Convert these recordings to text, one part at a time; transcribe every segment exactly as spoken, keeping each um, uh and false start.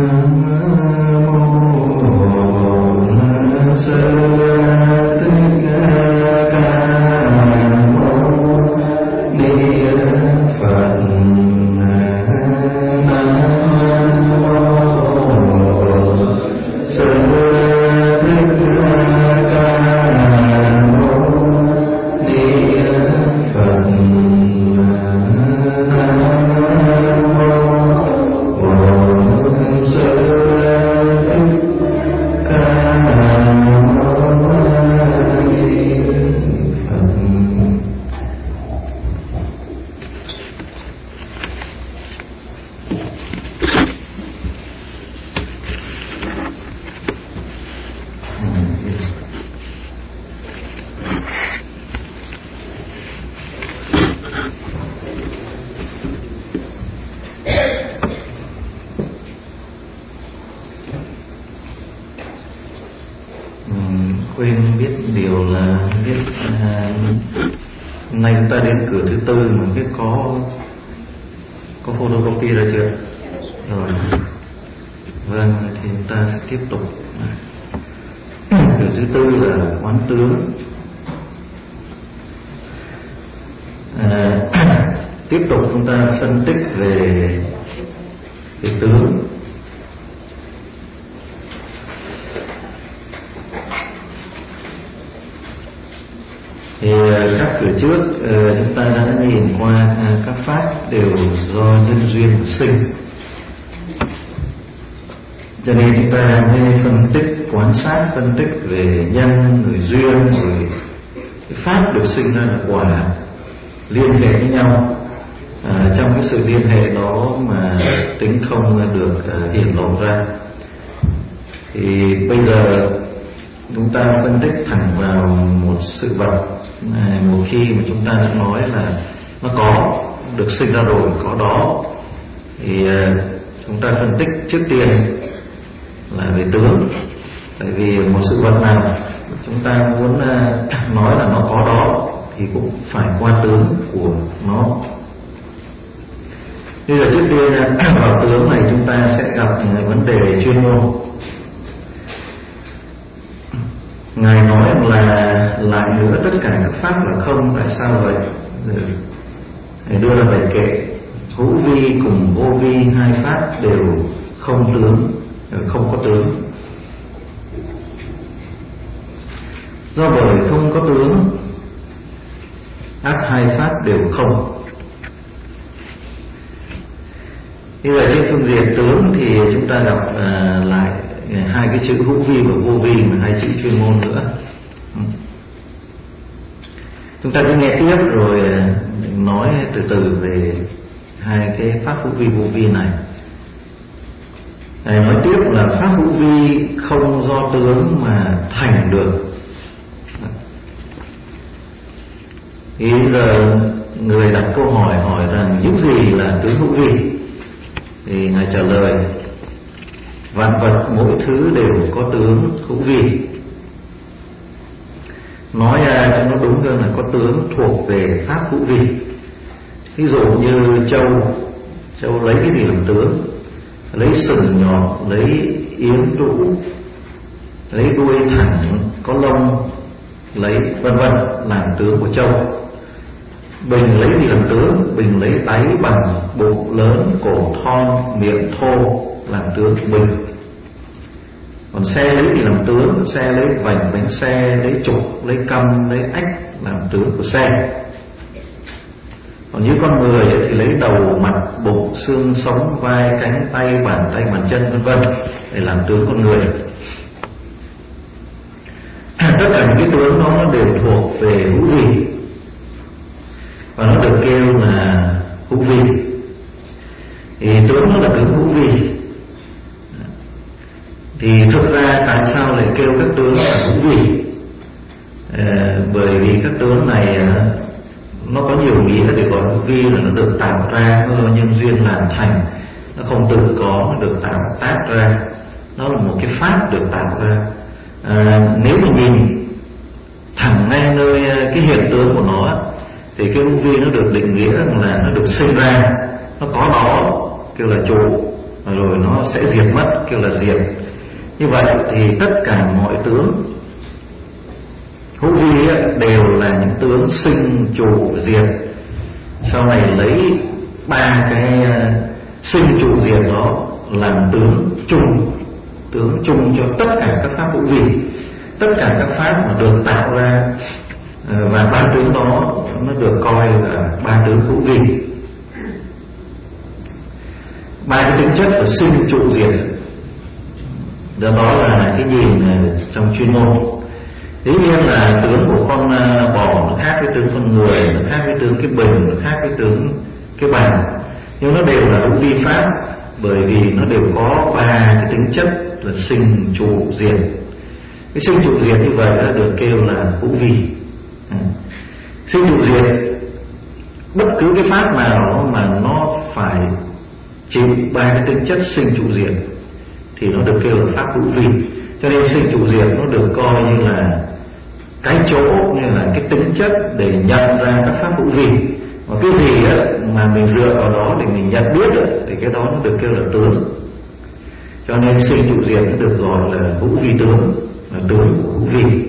quên biết điều là biết à, nay chúng ta đến cửa thứ tư mà biết có có photocopy ra chưa? Rồi. Vâng, thì chúng ta sẽ tiếp tục. Cửa thứ tư là quán tướng. À, tiếp tục chúng ta phân tích về cái tướng. Thì các cửa trước chúng ta đã nhìn qua các pháp đều do nhân duyên sinh, cho nên chúng ta mới phân tích, quan sát, phân tích về nhân, rồi duyên, rồi cái pháp được sinh ra là quả liên hệ với nhau. À, trong cái sự liên hệ đó mà tính không được uh, hiển lộ ra. Thì bây giờ chúng ta phân tích thẳng vào một sự vật. À, một khi mà chúng ta đã nói là nó có, được sinh ra rồi, có đó, thì uh, chúng ta phân tích trước tiên là về tướng. Tại vì một sự vật nào chúng ta muốn uh, nói là nó có đó thì cũng phải qua tướng của nó. Bây giờ trước tiên vào tướng này chúng ta sẽ gặp vấn đề chuyên môn. Ngài nói là lại nữa tất cả các pháp là không, tại sao vậy? Ngài đưa ra bài kệ hữu vi cùng vô vi, hai pháp đều không tướng, không có tướng. Do bởi không có tướng, ác hai pháp đều không. Bây giờ trên phương diện tướng thì chúng ta đọc uh, lại hai cái chữ hữu vi và vô vi, mà hai chữ chuyên môn nữa. Chúng ta cứ nghe tiếp rồi uh, nói từ từ về hai cái pháp hữu vi vô vi này. Này, nói tiếp là pháp hữu vi không do tướng mà thành được. Thì giờ người đặt câu hỏi hỏi rằng những gì là tướng hữu vi? Thì Ngài trả lời vạn vật mỗi thứ đều có tướng hữu vi. Nói ra cho nó đúng hơn là có tướng thuộc về pháp hữu vi. Ví dụ như trâu, trâu lấy cái gì làm tướng? Lấy sừng nhọn, lấy yếm đũ, lấy đuôi thẳng có lông, lấy vân vân làm tướng của trâu. Bình lấy gì làm tướng? Bình lấy đáy bằng, bụng lớn, cổ thon, miệng thô làm tướng của bình. Còn xe lấy gì làm tướng? Xe lấy vành bánh xe, lấy trục, lấy căm, lấy ách làm tướng của xe. Còn như con người thì lấy đầu, mặt, bụng, xương, sống, vai, cánh, tay, bàn tay, bàn chân vân vân để làm tướng con người. Tất cả những cái tướng đó nó đều thuộc về hữu vi, và nó được kêu là hữu vi. Thì tướng nó là tướng hữu vi. Thì thực ra tại sao lại kêu các tướng là hữu vi? À, bởi vì các tướng này nó có nhiều nghĩa. Để gọi hữu vi là nó được tạo ra, nó do nhân duyên làm thành, nó không tự có, nó được tạo tác ra, nó là một cái pháp được tạo ra. À, nếu mà nhìn thẳng ngay nơi cái hiện tướng của nó thì cái hữu vi nó được định nghĩa là nó được sinh ra, nó có đó, kêu là chủ. rồi nó sẽ diệt mất, kêu là diệt. Như vậy thì tất cả mọi tướng hữu vi đều là những tướng sinh trụ diệt. Sau này lấy ba cái sinh trụ diệt đó làm tướng chung, tướng chung cho tất cả các pháp hữu vi. Tất cả các pháp mà được tạo ra và ba tướng đó nó được coi là ba tướng hữu vi. Ba cái tính chất của sinh trụ diệt đó, đó là cái nhìn trong chuyên môn. Dĩ nhiên là tướng của con bò nó khác với tướng con người, nó khác với tướng cái bình, nó khác với tướng cái bàn, nhưng nó đều là hữu vi pháp, bởi vì nó đều có ba cái tính chất là sinh trụ diệt. Cái sinh trụ diệt như vậy đã được kêu là hữu vi. Sinh trụ diệt, bất cứ cái pháp nào mà nó phải chịu ba cái tính chất sinh trụ diệt thì nó được kêu là pháp hữu vi. Cho nên sinh trụ diệt nó được coi như là cái chỗ, như là cái tính chất để nhận ra các pháp hữu vi. Và cái gì mà mình dựa vào đó để mình nhận biết thì cái đó nó được kêu là tướng. Cho nên sinh trụ diệt nó được gọi là hữu vi tướng, là tướng của hữu vi.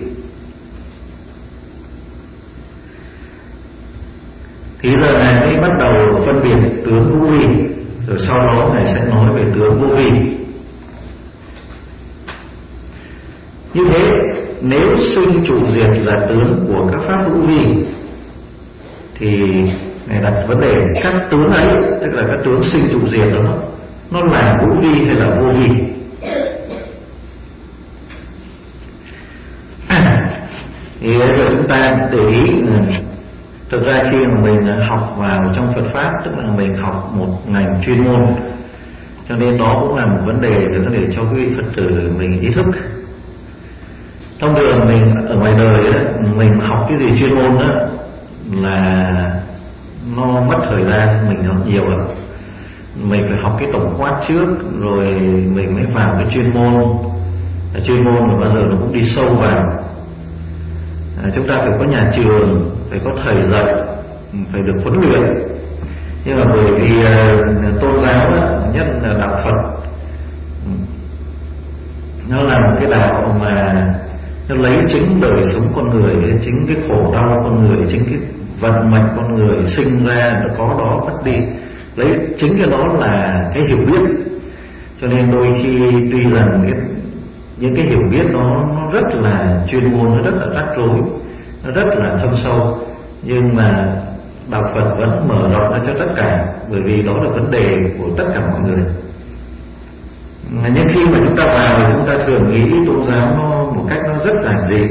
Thì giờ Ngài mới bắt đầu phân biệt tướng hữu vi, rồi sau đó Ngài sẽ nói về tướng vô vi. Như thế, nếu sinh trụ diệt là tướng của các pháp hữu vi thì Ngài đặt vấn đề các tướng ấy, tức là các tướng sinh trụ diệt đó, nó là hữu vi hay là vô vi? À, thì bây giờ chúng ta để ý, thực ra khi mà mình học vào trong Phật Pháp, tức là mình học một ngành chuyên môn, cho nên đó cũng là một vấn đề để cho quý vị Phật tử mình ý thức. Thông thường mình ở ngoài đời ấy, mình học cái gì chuyên môn đó là nó mất thời gian mình học nhiều lắm. Mình phải học cái tổng quát trước, rồi mình mới vào cái chuyên môn. Chuyên môn mà bao giờ nó cũng đi sâu vào. À, chúng ta phải có nhà trường, phải có thầy dạy, phải được huấn luyện. Nhưng mà bởi vì uh, tôn giáo đó, nhất là đạo Phật, nó là một cái đạo mà nó lấy chính đời sống con người, chính cái khổ đau con người, chính cái vận mệnh con người sinh ra nó có đó mất đi, lấy chính cái đó là cái hiểu biết. Cho nên đôi khi tuy rằng cái, những cái hiểu biết nó, nó rất là chuyên môn, nó rất là rắc rối, nó rất là thâm sâu, nhưng mà đạo Phật vẫn mở rộng ra cho tất cả, bởi vì đó là vấn đề của tất cả mọi người. Nhưng khi mà chúng ta vào thì chúng ta thường nghĩ tôn giáo nó một cách nó rất giản dị.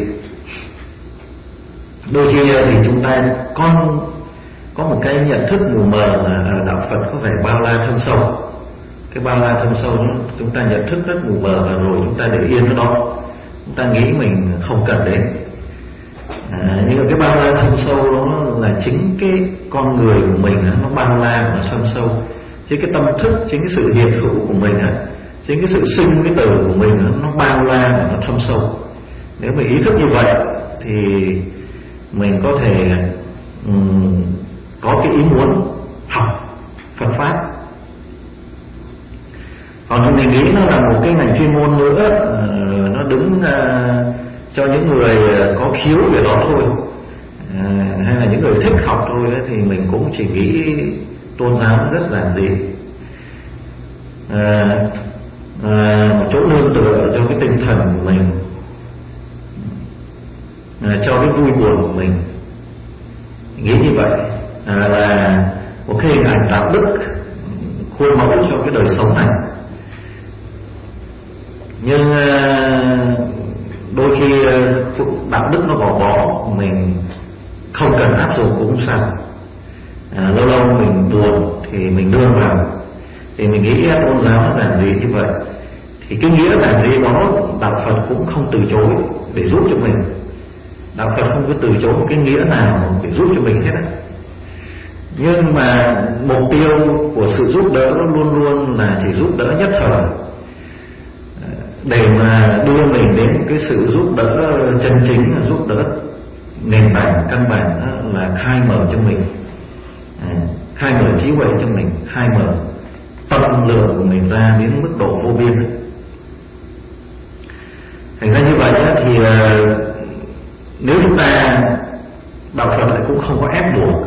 Đôi khi thì chúng ta có, có một cái nhận thức mù mờ là đạo Phật có vẻ bao la thâm sâu. Cái bao la thâm sâu đó, chúng ta nhận thức rất mù mờ, và rồi chúng ta để yên ở đó, chúng ta nghĩ mình không cần đến. À, nhưng mà cái bao la thâm sâu đó là chính cái con người của mình nó bao la và thâm sâu, chính cái tâm thức, chính cái sự hiện hữu của mình á, chính cái sự sinh cái tử của mình nó bao la và nó thâm sâu. Nếu mình ý thức như vậy thì mình có thể um, có cái ý muốn học Phật Pháp. Còn mình nghĩ nó là một cái ngành chuyên môn nữa, uh, nó đứng uh, cho những người có khiếu về đó thôi, uh, hay là những người thích học thôi ấy, thì mình cũng chỉ nghĩ tôn giáo rất giản dị. Uh, À, một chỗ nương tựa cho cái tinh thần của mình, à, cho cái vui buồn của mình. Nghĩ như vậy à, là một cái hình ảnh đạo đức khuôn mẫu cho cái đời sống này. Nhưng à, đôi khi đạo đức nó bỏ bỏ mình không cần áp dụng cũng không sao. À, lâu lâu mình buồn thì mình đưa vào, thì mình nghĩ tôn giáo nó giản dị như vậy, thì cái nghĩa giản dị đó đạo Phật cũng không từ chối để giúp cho mình. Đạo Phật không có từ chối một cái nghĩa nào để giúp cho mình hết á. Nhưng mà mục tiêu của sự giúp đỡ nó luôn luôn là chỉ giúp đỡ nhất thời, để mà đưa mình đến cái sự giúp đỡ chân chính, là giúp đỡ nền tảng căn bản, là khai mở cho mình, khai mở trí huệ cho mình, khai mở tâm lượng của mình ra đến mức độ vô biên. Thành ra như vậy thì nếu chúng ta đạo Phật lại cũng không có ép buộc,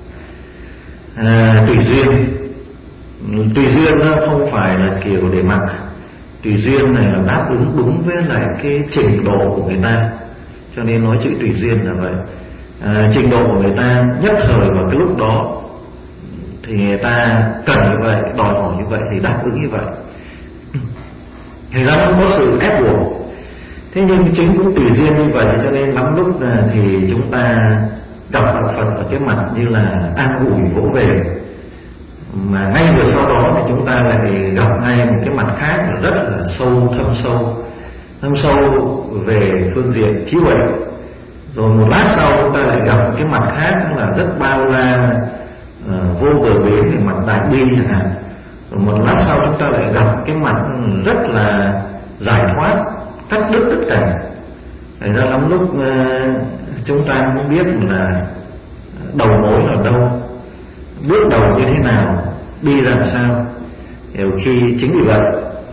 à, tùy duyên. Tùy duyên nó không phải là kiểu để mặc, tùy duyên này là đáp ứng đúng với lại cái trình độ của người ta, cho nên nói chữ tùy duyên là vậy. À, trình độ của người ta nhất thời vào cái lúc đó thì người ta cần như vậy, đòi hỏi như vậy thì đáp ứng như vậy. Thì ra không có sự ép buộc. Thế nhưng chính cũng tùy duyên như vậy, cho nên lắm lúc thì chúng ta gặp đạo Phật ở cái mặt như là an ủi vỗ về, mà ngay vừa sau đó thì chúng ta lại gặp ngay một cái mặt khác là rất là sâu, thâm sâu, thâm sâu về phương diện trí huệ. Rồi một lát sau chúng ta lại gặp một cái mặt khác là rất bao la, uh, vô bờ bến, về mặt đại bi chẳng hạn. Rồi một lát sau chúng ta lại gặp cái mặt rất là giải thoát, cắt đứt tất cả. Thành ra lắm lúc uh, chúng ta không biết là đầu mối ở đâu, bước đầu như thế nào, đi làm sao. Nhiều khi chính vì vậy,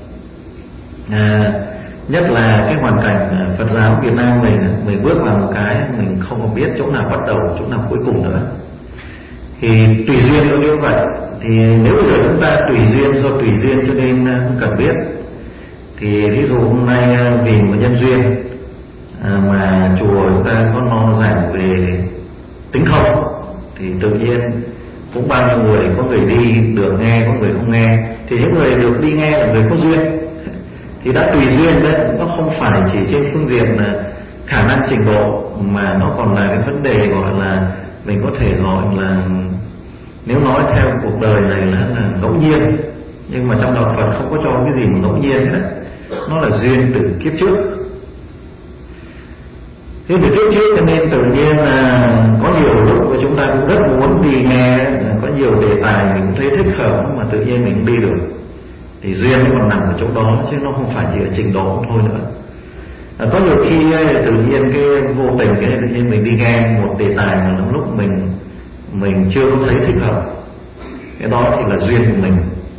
à, nhất là cái hoàn cảnh Phật giáo Việt Nam mình, mình bước vào một cái mình không có biết chỗ nào bắt đầu, chỗ nào cuối cùng nữa. Thì tùy duyên nó như vậy. Thì nếu bây giờ chúng ta tùy duyên, do tùy duyên cho nên không cần biết. Thì ví dụ hôm nay vì một nhân duyên à, mà chùa chúng ta có nó giảng về tính không, thì tự nhiên cũng bao nhiêu người, có người đi được nghe, có người không nghe. Thì những người được đi nghe là người có duyên, thì đã tùy duyên đấy. Nó không phải chỉ trên phương diện là khả năng trình độ, mà nó còn là cái vấn đề gọi là mình có thể gọi là, nếu nói theo cuộc đời này là, là ngẫu nhiên. Nhưng mà trong đạo Phật không có cho cái gì mà ngẫu nhiên hết, nó là duyên từ kiếp trước. Thế từ kiếp trước cho nên tự nhiên là có nhiều lúc mà chúng ta cũng rất muốn đi nghe, có nhiều đề tài mình cũng thấy thích hợp, mà tự nhiên mình không đi được. Thì duyên nó còn nằm ở chỗ đó, chứ nó không phải chỉ ở trình độ thôi nữa. À, có nhiều khi tự nhiên cái vô tình cái tự nhiên mình đi nghe một đề tài mà lúc lúc mình mình chưa có thấy thích hợp, cái đó thì là duyên của mình.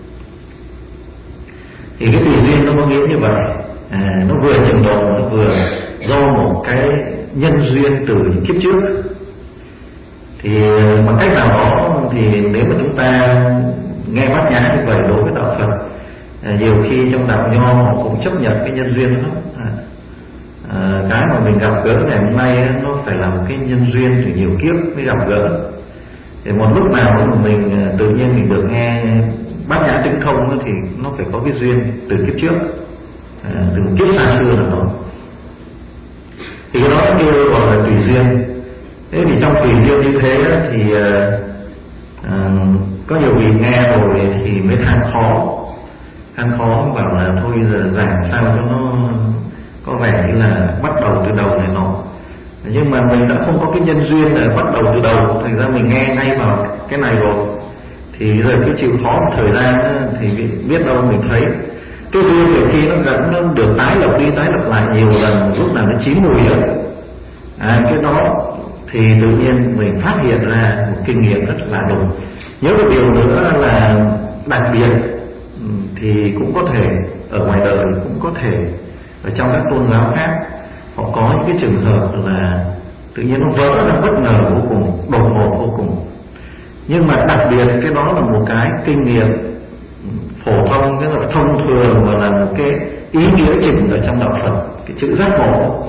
Thì cái tùy duyên nó có nghĩa như vậy, à, nó vừa trình độ, nó vừa do một cái nhân duyên từ kiếp trước. Thì bằng cách nào đó thì nếu mà chúng ta nghe Bát Nhã như vậy đối với đạo Phật, à, nhiều khi trong đạo Nho họ cũng chấp nhận cái nhân duyên đó. À, à, cái mà mình gặp gỡ ngày hôm nay nó phải là một cái nhân duyên từ nhiều kiếp mới gặp gỡ. Thì một lúc nào mà mình tự nhiên mình được nghe Bát Nhã Tĩnh Không thì nó phải có cái duyên từ kiếp trước, à, từ một kiếp xa xưa nào đó. Thì cái đó như gọi là tùy duyên. Thế thì trong tùy duyên như thế thì à, à, có nhiều vị nghe rồi thì mới than khó, than khó bảo là thôi giờ giảng sao cho nó có vẻ như là bắt đầu từ đầu này nọ. Nhưng mà mình đã không có cái nhân duyên để bắt đầu từ đầu, thành ra mình nghe ngay vào cái này rồi, thì giờ cái chịu khó một thời gian thì biết đâu mình thấy cái duyên nhiều khi nó vẫn nó được tái lập đi tái lập lại nhiều lần, lúc nào nó chín mùi đó. À, cái đó thì tự nhiên mình phát hiện ra một kinh nghiệm rất là đúng. Nhớ một điều nữa là đặc biệt thì cũng có thể ở ngoài đời, cũng có thể ở trong các tôn giáo khác, họ có những cái trường hợp là tự nhiên nó vỡ ra bất ngờ vô cùng, đột ngột vô cùng. Nhưng mà đặc biệt cái đó là một cái kinh nghiệm phổ thông, cái là thông thường, và là một cái ý nghĩa chính ở trong đạo Phật, cái chữ giác ngộ.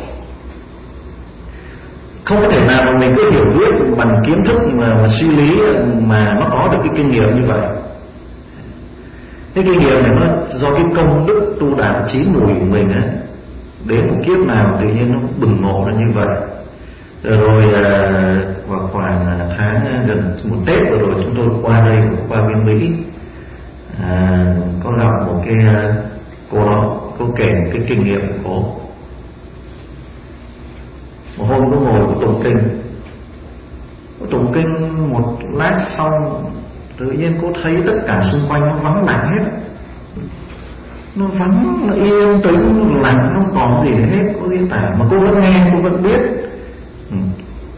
Không có thể nào mà mình cứ hiểu biết bằng kiến thức mà, mà suy lý mà nó có được cái kinh nghiệm như vậy. Cái kinh nghiệm này nó do cái công đức tu đạo chín mùi của mình ấy, đến một kiếp nào tự nhiên nó bừng ngộ ra như vậy. Rồi vào khoảng tháng gần một Tết vừa rồi chúng tôi qua đây, qua bên Mỹ, à, có gặp một cái cô đó, cô kể một cái kinh nghiệm của cô. Một hôm cô ngồi cô tụng kinh, cô tụng kinh một lát xong tự nhiên cô thấy tất cả xung quanh nó vắng lặng hết, nó vắng, nó yên tĩnh, nó lặng, nó không còn gì hết, cô diễn tả mà cô vẫn nghe, cô vẫn biết, ừ.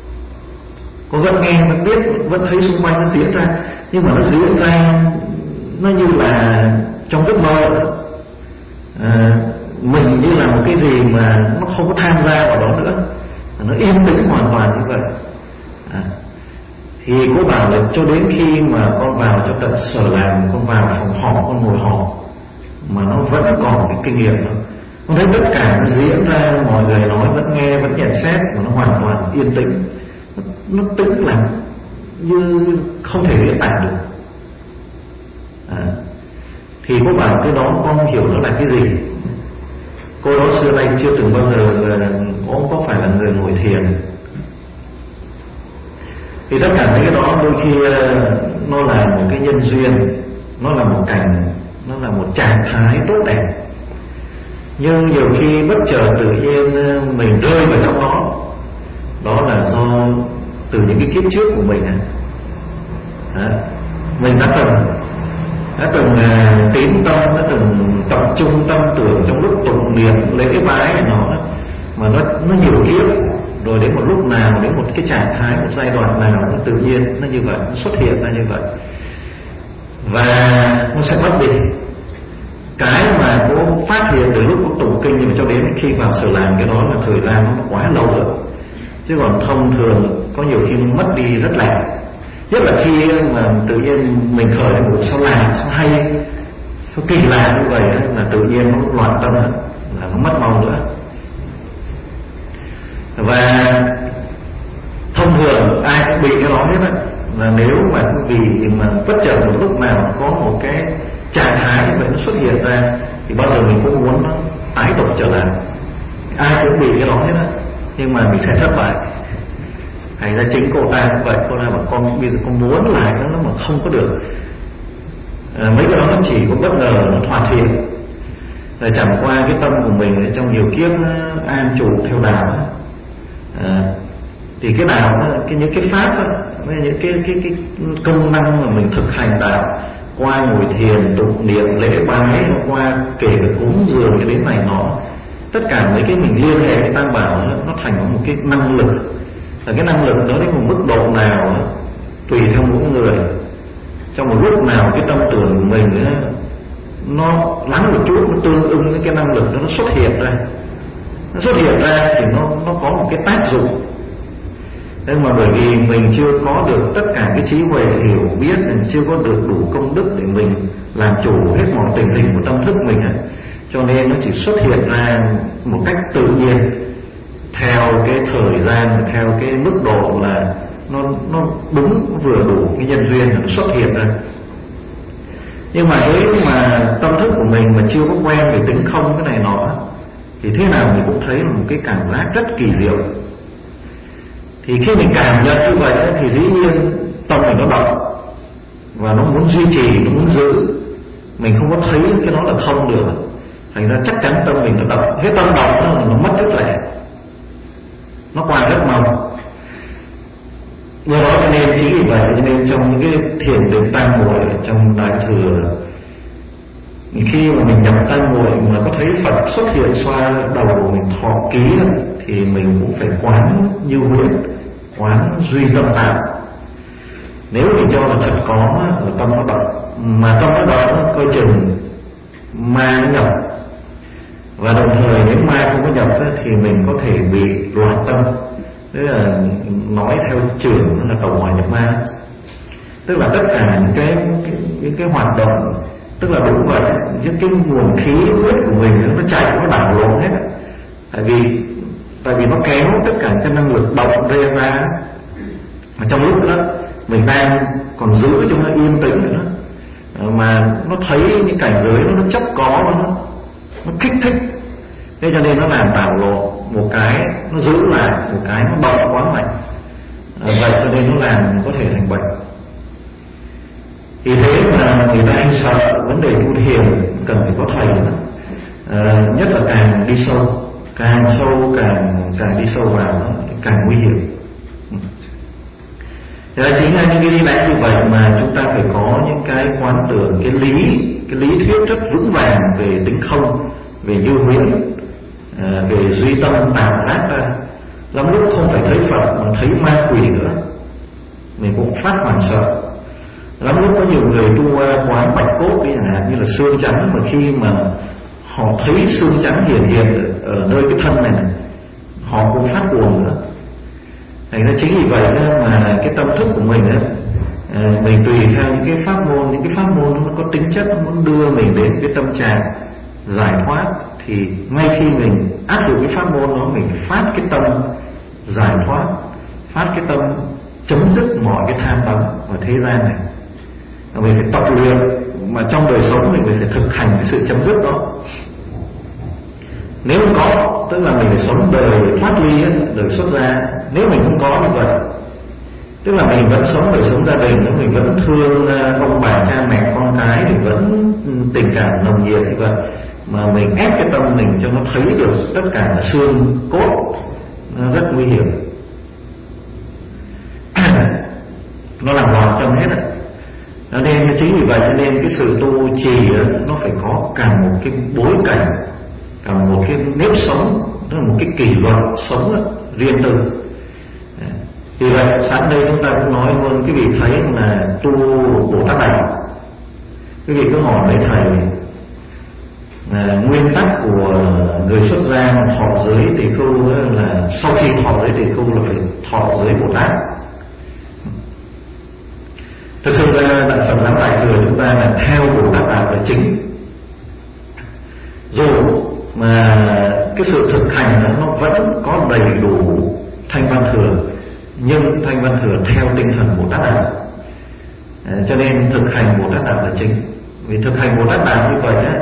Cô vẫn nghe, vẫn biết, vẫn thấy xung quanh nó diễn ra, nhưng mà nó diễn ra nó như là trong giấc mơ. À, mình như là một cái gì mà nó không có tham gia vào đó nữa, nó yên tĩnh hoàn toàn như vậy. À, thì cô bảo là cho đến khi mà con vào trong tận sở làm, con vào phòng họp, con ngồi họp mà nó vẫn còn cái kinh nghiệm đó. Con thấy tất cả nó diễn ra, mọi người nói vẫn nghe, vẫn nhận xét, mà nó hoàn toàn yên tĩnh, nó, nó tĩnh lặng như không thể diễn tả được. À, thì cô bảo cái đó con không hiểu nó là cái gì. Cô đó xưa nay chưa từng bao giờ là ông có phải là người ngồi thiền. Thì tất cả mấy cái đó đôi khi nó là một cái nhân duyên, nó là một cảnh, nó là một trạng thái tốt đẹp. Nhưng nhiều khi bất chợt tự nhiên mình rơi vào trong đó. Đó là do từ những cái kiếp trước của mình. À, mình đã từng đã từng uh, tín tâm, đã từng tập trung tâm tưởng trong lúc tụng niệm lễ bái này nó, mà nó nó nhiều kiếp, rồi đến một lúc nào, đến một cái trạng thái, một giai đoạn nào nó tự nhiên nó như vậy, nó xuất hiện ra như vậy, và nó sẽ mất đi. Cái mà cô phát hiện từ lúc cô tụng kinh nhưng mà cho đến khi vào sở làm, cái đó là thời gian nó quá lâu rồi. Chứ còn thông thường có nhiều khi nó mất đi rất lẹ. Nhất là khi mà tự nhiên mình khởi lên một sao lạ, sao hay, sao kỳ lạ như vậy là tự nhiên nó loạn tâm, là nó mất mau nữa. Và thông thường ai cũng bị cái đó hết á, là nếu mà vì mà bất chợt một lúc nào có một cái trạng thái như vậy nó xuất hiện ra thì bao giờ mình cũng muốn nó tái tục trở lại. Ai cũng bị cái đó hết á, nhưng mà mình sẽ thất bại. Thành ra chính cô ta cũng vậy, cô ta bảo con bây giờ con muốn lại nó mà không có được. À, mấy cái đó nó chỉ có bất ngờ nó thoạt hiện, là chẳng qua cái tâm của mình trong nhiều kiếp an trụ theo đạo. À, thì cái đạo, cái những cái pháp đó, những cái cái cái công năng mà mình thực hành đạo qua ngồi thiền, tụng niệm, lễ bái, qua kể cả cúng dường cho đến này nọ, tất cả mấy cái mình liên hệ với Tam Bảo nó thành một cái năng lực. Và cái năng lực đó đến một mức độ nào tùy theo mỗi người. Trong một lúc nào cái tâm tưởng của mình nó lắng một chút, nó tương ưng với cái năng lực đó nó xuất hiện ra. Nó xuất hiện ra thì nó nó có một cái tác dụng. Nhưng mà bởi vì mình chưa có được tất cả cái trí huệ hiểu biết, mình chưa có được đủ công đức để mình làm chủ hết mọi tình hình của tâm thức mình, cho nên nó chỉ xuất hiện ra một cách tự nhiên, theo cái thời gian, theo cái mức độ là nó nó đúng vừa đủ cái nhân duyên nó xuất hiện ra. Nhưng mà nếu mà tâm thức của mình mà chưa có quen về tính không cái này nọ thì thế nào mình cũng thấy là một cái cảm giác rất kỳ diệu. Thì khi mình cảm nhận như vậy thì dĩ nhiên tâm mình nó động và nó muốn duy trì, nó muốn giữ. Mình không có thấy cái đó là không được, thành ra chắc chắn tâm mình nó động. Hết tâm động nó, nó mất rất lẹ, nó qua rất mau. Do đó cho nên chính vì vậy cho nên trong những cái thiền định tam muội trong Đại Thừa, khi mà mình nhập tam muội mà có thấy Phật xuất hiện xoa đầu của mình thọ ký thì mình cũng phải quán như huyễn, quán duy tâm tạo. Nếu mình cho là thật có là tâm nó động, mà tâm nó động coi chừng ma nó nhập, và đồng thời nếu ma không có nhập thì mình có thể bị loạn tâm. Tức là nói theo trường là cầu hòa nhập ma, tức là tất cả những cái, cái những cái hoạt động, tức là đúng vậy, những cái nguồn khí huyết của mình nó chạy, nó đảo lộn hết. Tại vì tại vì nó kéo tất cả cái năng lực động ra ra mà trong lúc đó mình đang còn giữ cho nó yên tĩnh nữa, mà nó thấy những cảnh giới nó, nó chấp có, nó nó kích thích, thế cho nên nó làm đảo lộn một cái, nó giữ lại một cái, nó động quá mạnh. À, vậy cho nên nó làm có thể thành bệnh. Thì thế mà người ta hay sợ vấn đề tu thiền cần phải có thầy nữa. À, nhất là càng đi sâu, càng sâu càng càng đi sâu vào thì càng nguy hiểm. Thế chính là những cái đi đánh như vậy mà chúng ta phải có những cái quán tưởng, cái lý, cái lý thuyết rất vững vàng về tính không, về như huyễn, à, về duy tâm tạo ác ra. Lắm lúc không phải thấy Phật mà thấy ma quỷ nữa, mình cũng phát hoảng sợ. Lắm lúc có nhiều người tu quán bạch cốt đi chẳng hạn, như là xương trắng, mà khi mà họ thấy xương trắng hiện hiện ở nơi cái thân này, này họ cũng phát cuồng nữa. Thành ra chính vì vậy mà cái tâm thức của mình ấy, mình tùy theo những cái pháp môn, những cái pháp môn nó có tính chất nó muốn đưa mình đến cái tâm trạng giải thoát, thì ngay khi mình áp dụng cái pháp môn đó, mình phát cái tâm giải thoát, phát cái tâm chấm dứt mọi cái tham đắm ở thế gian này. Mình phải tập luyện, mà trong đời sống mình phải thực hành cái sự chấm dứt đó. Nếu không có, tức là mình phải sống đời thoát ly ấy, đời xuất gia. Nếu mình không có như vậy, tức là mình vẫn sống đời sống gia đình, mình vẫn thương ông bà cha mẹ con cái, mình vẫn tình cảm nồng nhiệt như vậy, mà mình ép cái tâm mình cho nó thấy được tất cả là xương cốt, nó rất nguy hiểm. Nó làm loạn trong hết á. Nên chính vì vậy nên cái sự tu trì đó, nó phải có cả một cái bối cảnh, cả một cái nếp sống, tức là một cái kỷ luật sống đó, riêng tư. Vì vậy sẵn đây chúng ta cũng nói luôn, cái vị thấy là tu Bồ Tát Đạo, cái vị cứ hỏi với thầy là nguyên tắc của người xuất gia thọ giới tỳ khưu là sau khi thọ giới tỳ khưu là phải thọ giới Bồ Tát. Thực sự ra Đại Phật giáo Đại Thừa chúng ta là theo Bồ Tát Đạo là chính. Dù mà cái sự thực hành nó vẫn có đầy đủ Thanh Văn Thừa, nhưng Thanh Văn Thừa theo tinh thần Bồ Tát Đạo. À, cho nên thực hành Bồ Tát Đạo là chính. Vì thực hành Bồ Tát Đạo như vậy á,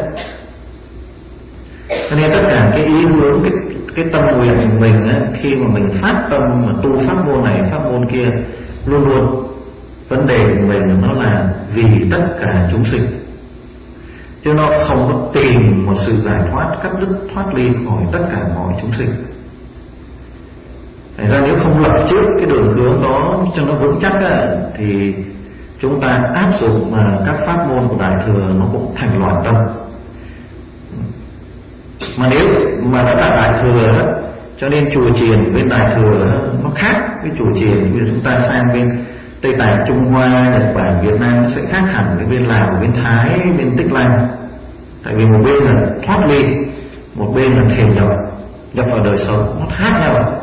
cho nên tất cả cái ý hướng, cái, cái tâm nguyện của mình á, khi mà mình phát tâm mà tu pháp môn này, pháp môn kia, luôn luôn vấn đề của mình nó là vì tất cả chúng sinh, chứ nó không có tìm một sự giải thoát, cắt đứt, thoát ly khỏi tất cả mọi chúng sinh. Thành ra nếu không lập trước cái đường hướng đó cho nó vững chắc á, thì chúng ta áp dụng mà các pháp môn của Đại Thừa nó cũng thành loạn tâm. Mà nếu mà đã là Đại Thừa á, cho nên chùa chiền bên Đại Thừa á, nó khác với chùa chiền bây giờ chúng ta sang bên Tây Tạng, Trung Hoa, Nhật Bản, Việt Nam nó sẽ khác hẳn với bên Lào, bên Thái, bên Tích Lan. Tại vì một bên là thoát ly, một bên là thềm nhập, nhập vào đời sống, nó khác nhau.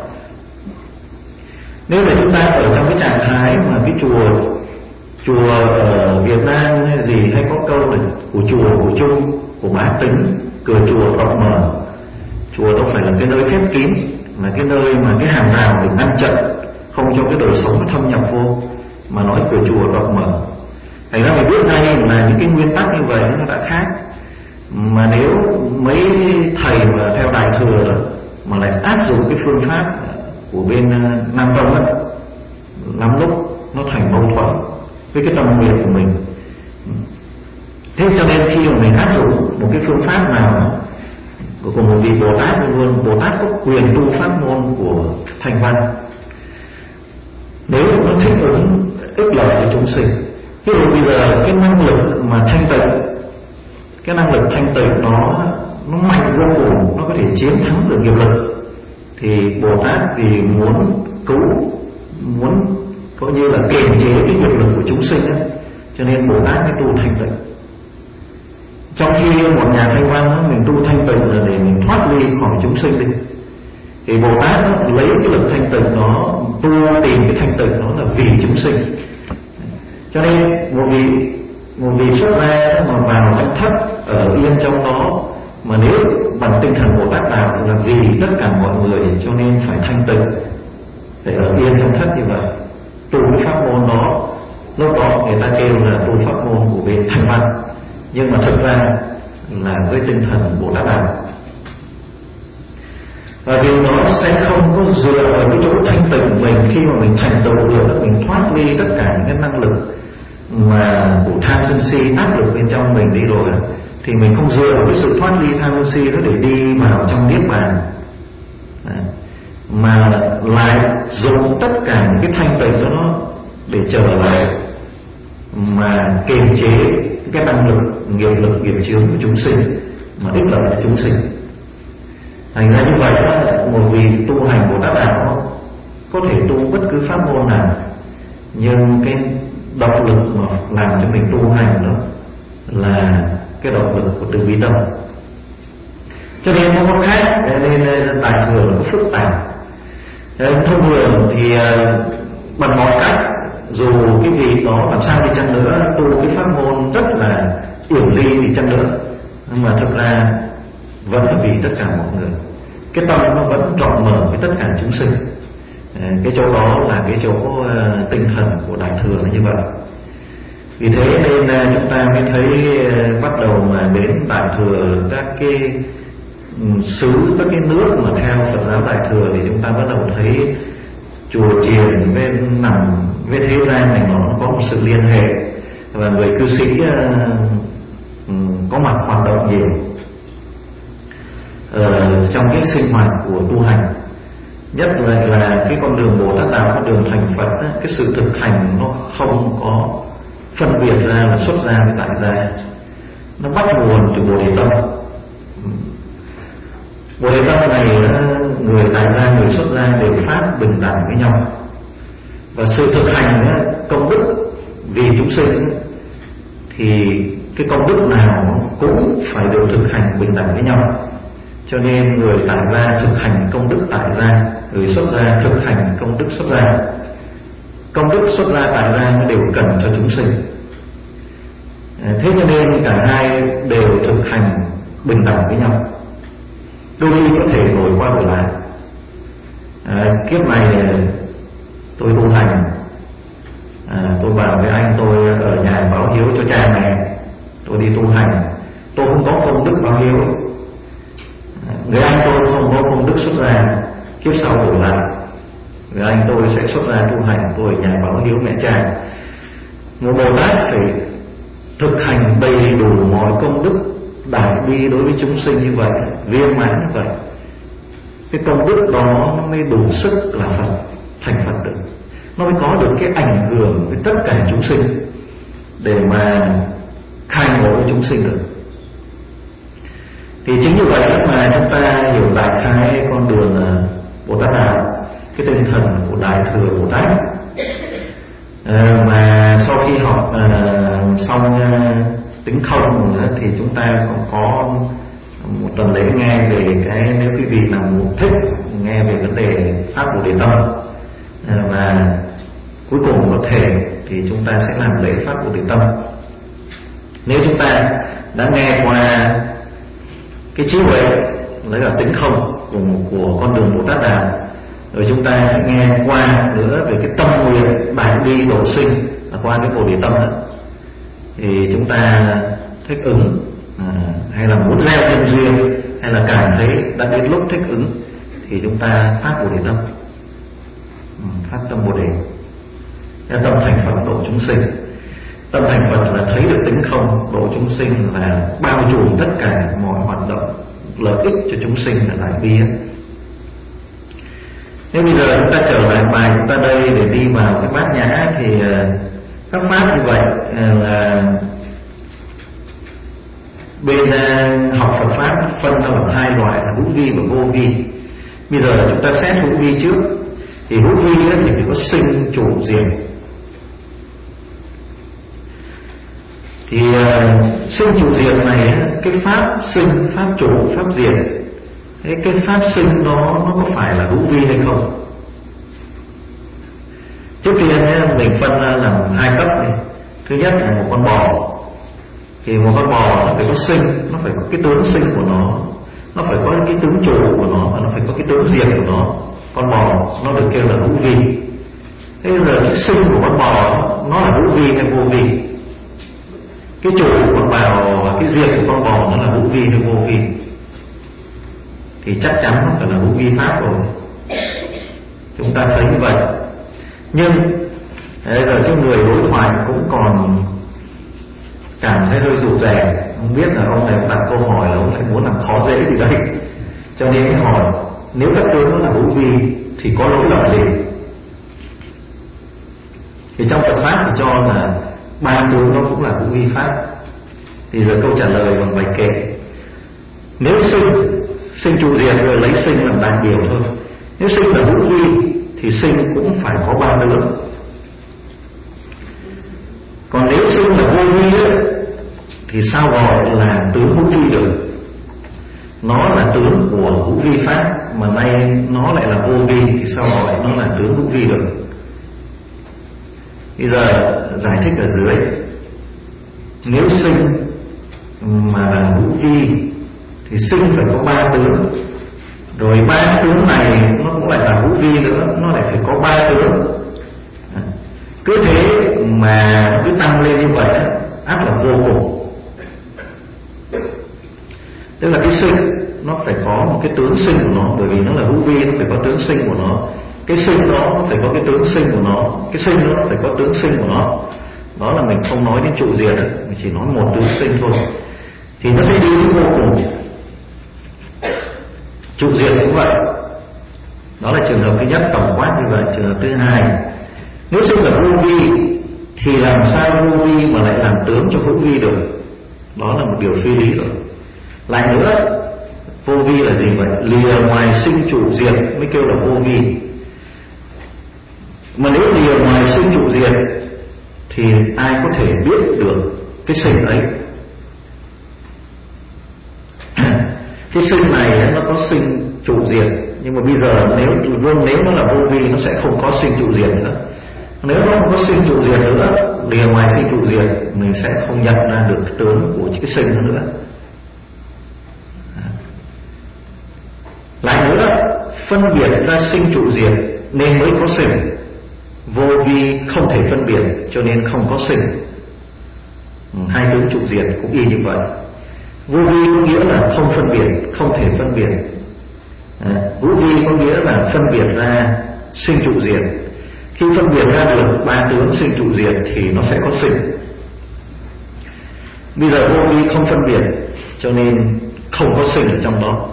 Nếu là chúng ta ở trong cái trạng thái mà cái chùa chùa ở Việt Nam hay gì, hay có câu là của chùa của chung, của bá tính, cửa chùa rộng mở. Chùa đâu phải là cái nơi khép kín, là cái nơi mà cái hàng rào để ngăn chặn không cho cái đời sống nó thâm nhập vô, mà nói cửa chùa rộng mở. Thành ra mình biết ngay là những cái nguyên tắc như vậy nó đã khác. Mà nếu mấy thầy mà theo Đại Thừa đó, mà lại áp dụng cái phương pháp của bên Nam Tông á, lắm lúc nó thành mâu thuẫn với cái tâm nguyện của mình. Thế cho nên khi mà mình áp dụng một cái phương pháp nào của một vị Bồ Tát luôn, Bồ Tát có quyền tu pháp môn của Thanh Văn, nếu nó thích ứng ích lợi cho chúng sinh. Ví dụ bây giờ cái năng lực mà thanh tịnh, cái năng lực thanh tịnh nó nó mạnh vô cùng, nó có thể chiến thắng được nghiệp lực, thì Bồ Tát thì muốn cứu, muốn coi như là kiềm chế cái nghiệp lực của chúng sinh ấy, cho nên Bồ Tát mới tu thanh tịnh. Trong khi một nhà Thanh Văn đó, mình tu thanh tịnh là để mình thoát ly khỏi chúng sinh đi, thì Bồ Tát đó, lấy cái lực thanh tịnh đó, tu tìm cái thanh tịnh đó là vì chúng sinh. Cho nên một vị một vị xuất gia mà vào trong thất, ở yên trong đó, mà nếu bằng tinh thần Bồ Tát Đạo là vì tất cả mọi người, cho nên phải thanh tịnh, phải ở yên trong thất như vậy, tu cái pháp môn đó. Lúc đó người ta kêu là tu pháp môn của bên Thanh Văn, nhưng mà thực ra là với tinh thần Bồ Tát Đạo. Và vì nó sẽ không có dựa vào cái chỗ thanh tịnh của mình, khi mà mình thành tựu được, mình thoát ly tất cả những cái năng lực mà của tham sân si áp lực bên trong mình đi rồi, thì mình không dựa vào cái sự thoát ly tham sân si đó để đi vào trong niết bàn, mà lại dùng tất cả những cái thanh tịnh đó để trở lại mà kiềm chế cái năng lực, nghiệp lực, nghiệp chướng của chúng sinh, mà ích lợi cho chúng sinh. Thành ra như vậy đó, một vị tu hành Bồ Tát Đạo có thể tu bất cứ pháp môn nào, nhưng cái động lực mà làm cho mình tu hành đó là cái động lực của từ bi tâm. Cho nên nó có khác, nên đại thừa nó phức tạp. Thông thường thì bằng mọi cách, dù cái vị đó làm sao đi chăng nữa, tu cái pháp môn rất là yểm ly đi chăng nữa, nhưng mà thực ra vẫn là vì tất cả mọi người. Cái tâm nó vẫn rộng mở với tất cả chúng sinh. Cái chỗ đó là cái chỗ tinh thần của đại thừa là như vậy. Vì thế nên chúng ta mới thấy bắt đầu mà đến đại thừa, các cái xứ, các cái nước mà theo Phật giáo đại thừa thì chúng ta bắt đầu thấy chùa chiền với nằm với thế gian này nó có một sự liên hệ, và người cư sĩ có mặt hoạt động nhiều ờ, trong cái sinh hoạt của tu hành. Nhất là, là cái con đường Bồ Tát Đạo, con đường thành Phật á, cái sự thực hành nó không có phân biệt ra là xuất gia với tại gia, nó bắt nguồn từ Bồ Đề Tâm. Bồ Đề Tâm này người tại gia, người xuất gia đều phát bình đẳng với nhau, và sự thực hành công đức vì chúng sinh thì cái công đức nào cũng phải được thực hành bình đẳng với nhau. Cho nên người tại gia thực hành công đức tại gia, người xuất gia thực hành công đức xuất gia. Công đức xuất gia tại gia nó đều cần cho chúng sinh. Thế cho nên cả hai đều thực hành bình đẳng với nhau. Đôi khi có thể đổi qua đổi lại. à, Kiếp này tôi tu hành, à, tôi bảo với anh tôi ở nhà báo hiếu cho cha mẹ, tôi đi tu hành, tôi không có công đức báo hiếu. Người anh tôi không có công đức xuất gia, kiếp sau đổi lại, người anh tôi sẽ xuất gia tu hành, tôi ở nhà báo hiếu mẹ cha. Một Bồ Tát phải thực hành đầy đủ mọi công đức đại bi đối với chúng sinh như vậy, viên mãn như vậy, cái công đức đó nó mới đủ sức là Phật, thành Phật được. Nó mới có được cái ảnh hưởng với tất cả chúng sinh để mà khai ngộ với chúng sinh được. Thì chính như vậy mà chúng ta hiểu đại khái con đường Bồ Tát Đạo, cái tinh thần của đại thừa Bồ Tát. à, Mà sau khi học à, xong à, tính không nữa, thì chúng ta còn có một tuần lễ nghe về cái, nếu quý vị nào muốn thích nghe về vấn đề pháp Bồ Đề Tâm, à, và cuối cùng có thể thì chúng ta sẽ làm lễ pháp Bồ Đề Tâm. Nếu chúng ta đã nghe qua cái trí huệ, lấy là tính không của, của con đường Bồ Tát Đạo, rồi chúng ta sẽ nghe qua nữa về cái tâm nguyện đại bi độ sinh là qua cái Bồ Đề Tâm đó, thì chúng ta thích ứng à, hay là muốn gieo nhân duyên, hay là cảm thấy đã đến lúc thích ứng, thì chúng ta phát Bồ Đề Tâm, phát tâm Bồ Đề, tâm thành Phật độ chúng sinh. Tâm thành Phật là thấy được tính không, độ chúng sinh là bao trùm tất cả mọi hoạt động lợi ích cho chúng sinh là đại bi. Nếu bây giờ chúng ta trở lại bài chúng ta đây để đi vào cái bát nhã, thì các pháp như vậy là bên học Phật pháp phân ra làm hai loại là hữu vi và vô vi. Bây giờ chúng ta xét hữu vi trước. Thì hữu vi thì phải có sinh chủ diệt. Thì uh, sinh chủ diệt này, cái pháp sinh, pháp chủ, pháp diệt, cái, cái pháp sinh đó nó có phải là hữu vi hay không? Trước tiên mình phân ra làm hai cấp này. Thứ nhất là một con bò. Thì một con bò nó phải có sinh, nó phải có cái tướng sinh của nó, nó phải có cái tướng chủ của nó, và nó phải có cái tướng diệt của nó. Con bò nó được kêu là hữu vi. Thế giờ cái sinh của con bò nó là hữu vi hay vô vi? Cái chủ của con bò và cái diệt của con bò nó là hữu vi hay vô vi? Thì chắc chắn nó phải là hữu vi pháp rồi. Chúng ta thấy như vậy. Nhưng bây giờ cái người đối thoại cũng còn cảm thấy hơi rụt rè, không biết là ông này đặt câu hỏi là ông lại muốn làm khó dễ gì đây, cho nên mới hỏi nếu các tướng nó là hữu vi thì có lỗi lầm gì? Thì trong Phật pháp thì cho là ba tướng nó cũng là hữu vi pháp. Thì giờ câu trả lời bằng vài kệ. Nếu sinh sinh trụ diệt rồi lấy sinh làm đại biểu thôi. Nếu sinh là hữu vi thì sinh cũng phải có ba tướng. thì sao gọi là tướng hữu vi được? Nó là tướng của hữu vi pháp mà nay nó lại là vô vi, thì sao gọi nó là tướng hữu vi được? Bây giờ giải thích ở dưới. Nếu sinh mà là hữu vi thì sinh phải có ba tướng, rồi ba tướng này nó cũng lại là hữu vi nữa, nó lại phải có ba tướng. Cứ thế mà cứ tăng lên như vậy ác là vô cùng. Tức là cái sinh nó phải có một cái tướng sinh của nó, bởi vì nó là hữu vi, nó phải có tướng sinh của nó. Cái sinh đó nó phải có cái tướng sinh của nó, cái sinh đó nó phải có tướng sinh của nó. Đó là mình không nói đến trụ diệt, mình chỉ nói một tướng sinh thôi, thì nó sẽ đi đến vô cùng. Trụ diệt cũng vậy. Đó là trường hợp thứ nhất, tổng quát như vậy. Trường hợp thứ hai, nếu sinh là vô vi thì làm sao vô vi mà lại làm tướng cho hữu vi được? Đó là một điều phi lý rồi. Lại nữa, vô vi là gì vậy? Lìa ngoài sinh trụ diệt mới kêu là vô vi. Mà nếu lìa ngoài sinh trụ diệt thì ai có thể biết được cái sinh ấy? Cái sinh này nó có sinh trụ diệt, nhưng mà bây giờ nếu nếu nó là vô vi nó sẽ không có sinh trụ diệt nữa. Nếu nó không có sinh trụ diệt nữa, lìa ngoài sinh trụ diệt, mình sẽ không nhận ra được tướng của cái sinh nữa. Lại nữa, phân biệt ra sinh trụ diệt nên mới có sinh. Vô vi không thể phân biệt cho nên không có sinh. Hai tướng trụ diệt cũng y như vậy. Vô vi có nghĩa là không phân biệt, không thể phân biệt. Hữu vi có nghĩa là phân biệt ra sinh trụ diệt. Khi phân biệt ra được ba tướng sinh trụ diệt thì nó sẽ có sinh. Bây giờ vô vi không phân biệt cho nên không có sinh ở trong đó.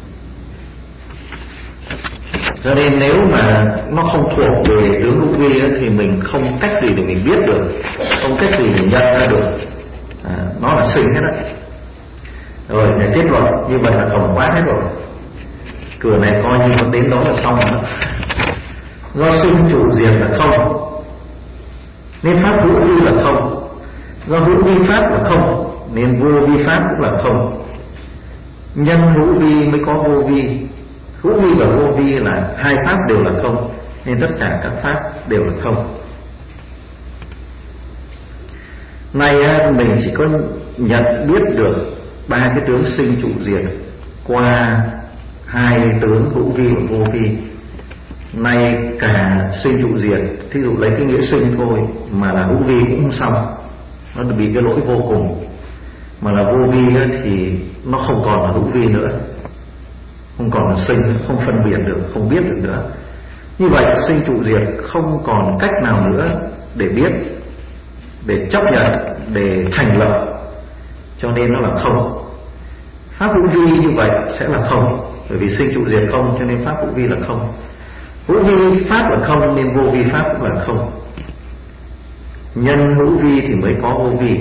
Cho nên nếu mà nó không thuộc về tướng hữu vi thì mình không cách gì để mình biết được, không cách gì để nhận ra được à, nó là sinh hết đấy. Rồi để kết luận như vậy là tổng quát hết rồi. Cửa này coi như nó đến đó là xong rồi đó. Do sinh trụ diệt là không nên pháp hữu vi là không. Do hữu vi pháp là không nên vô vi pháp cũng là không. Nhân hữu vi mới có vô vi. Hữu vi và vô vi là hai pháp đều là không, nên tất cả các pháp đều là không. Nay mình chỉ có nhận biết được ba cái tướng sinh trụ diệt qua hai tướng hữu vi và vô vi. Nay cả sinh trụ diệt, thí dụ lấy cái nghĩa sinh thôi mà là hữu vi cũng không xong, nó bị cái lỗi vô cùng. Mà là vô vi thì nó không còn là hữu vi nữa, không còn là sinh, không phân biệt được, không biết được nữa. Như vậy sinh trụ diệt không còn cách nào nữa để biết, để chấp nhận, để thành lập, cho nên nó là không. Pháp hữu vi như vậy sẽ là không, bởi vì sinh trụ diệt không cho nên pháp hữu vi là không. Hữu vi pháp là không nên vô vi pháp cũng là không. Nhân hữu vi thì mới có vô vi.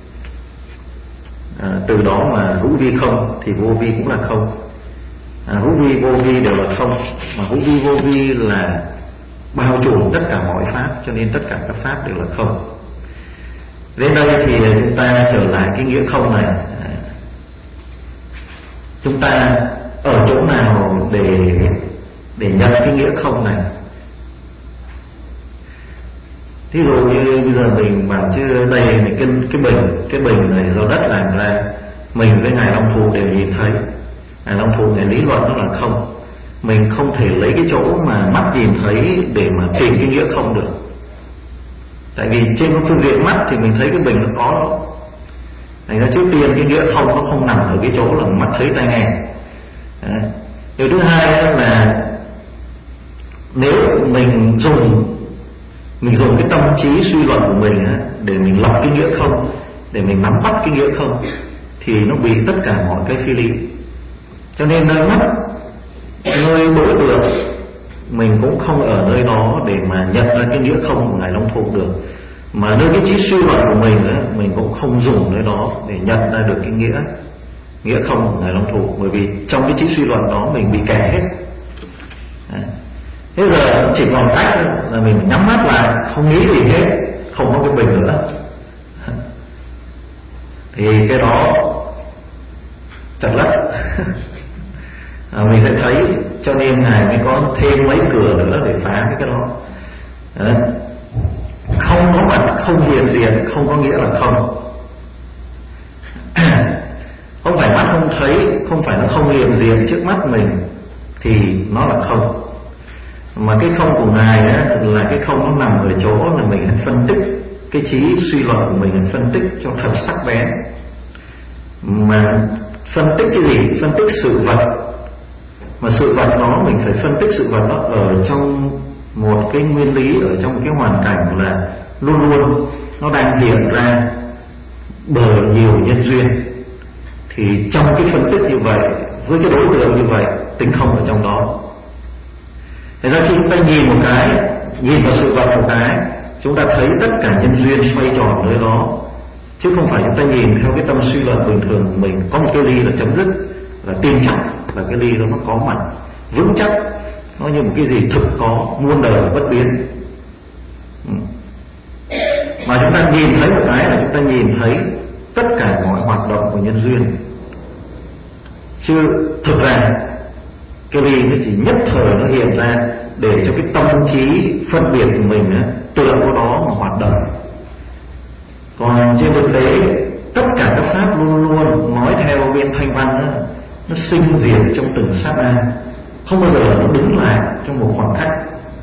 À, từ đó mà hữu vi không thì vô vi cũng là không. À, hữu vi vô vi đều là không, mà hữu vi vô vi là bao trùm tất cả mọi pháp, cho nên tất cả các pháp đều là không. Đến đây thì chúng ta trở lại cái nghĩa không này. À, chúng ta ở chỗ nào để để nhận cái nghĩa không này? Thí dụ như bây giờ mình bảo chứ đây này, cái, cái bình cái bình này do đất làm ra, mình với ngài Long Thụ đều nhìn thấy. Ngài Long Thụ ngài lý luận nó là không. Mình không thể lấy cái chỗ mà mắt nhìn thấy để mà tìm cái nghĩa không được. Tại vì trên cái phương diện mắt thì mình thấy cái bình nó có đó. Thành ra trước tiên cái nghĩa không nó không nằm ở cái chỗ là mắt thấy tai nghe. Đấy. Điều thứ hai là nếu mình dùng mình dùng cái tâm trí suy luận của mình để mình lọc cái nghĩa không, để mình nắm bắt cái nghĩa không, thì nó bị tất cả mọi cái phi lý. Cho nên nơi mắt, nơi đối tượng mình cũng không ở nơi đó để mà nhận ra cái nghĩa không của ngài Long Thụ được. Mà nơi cái trí suy luận của mình ấy, mình cũng không dùng nơi đó để nhận ra được cái nghĩa nghĩa không của ngài Long Thụ, bởi vì trong cái trí suy luận đó mình bị kẹt hết. Đấy. Thế giờ chỉ còn cách là mình nhắm mắt lại, không nghĩ gì hết, không có cái bình nữa. thì cái đó chặt lắm. À, mình sẽ thấy, cho nên Ngài mới có thêm mấy cửa nữa để phá cái đó. Đấy. Không có mặt, không hiện diện, không có nghĩa là không. Không phải mắt không thấy, không phải nó không hiện diện trước mắt mình thì nó là không. Mà cái không của Ngài á, là cái không nó nằm ở chỗ là mình phân tích, cái trí suy luận của mình phân tích cho thật sắc bén. Mà phân tích cái gì? Phân tích sự vật. Mà sự vật đó mình phải phân tích sự vật đó ở trong một cái nguyên lý, ở trong cái hoàn cảnh là luôn luôn nó đang hiện ra bởi nhiều nhân duyên. Thì trong cái phân tích như vậy, với cái đối tượng như vậy, tính không ở trong đó. Thế ra khi chúng ta nhìn một cái, nhìn vào sự vật một cái, chúng ta thấy tất cả nhân duyên xoay tròn nơi đó, chứ không phải chúng ta nhìn theo cái tâm suy luận bình thường của mình. Có một cái ly là chấm dứt, là tin chắc là cái ly đó nó có mặt vững chắc, nó như một cái gì thực có, muôn đời bất biến. Ừ. Mà chúng ta nhìn thấy một cái là chúng ta nhìn thấy tất cả mọi hoạt động của nhân duyên, chứ thực ra cái ly nó chỉ nhất thời nó hiện ra để cho cái tâm trí phân biệt của mình á, tựa vào đó mà hoạt động. Còn trên thực tế tất cả các pháp luôn luôn nói theo biện thanh văn đó, nó sinh diệt trong từng sát na, không bao giờ nó đứng lại trong một khoảng khắc.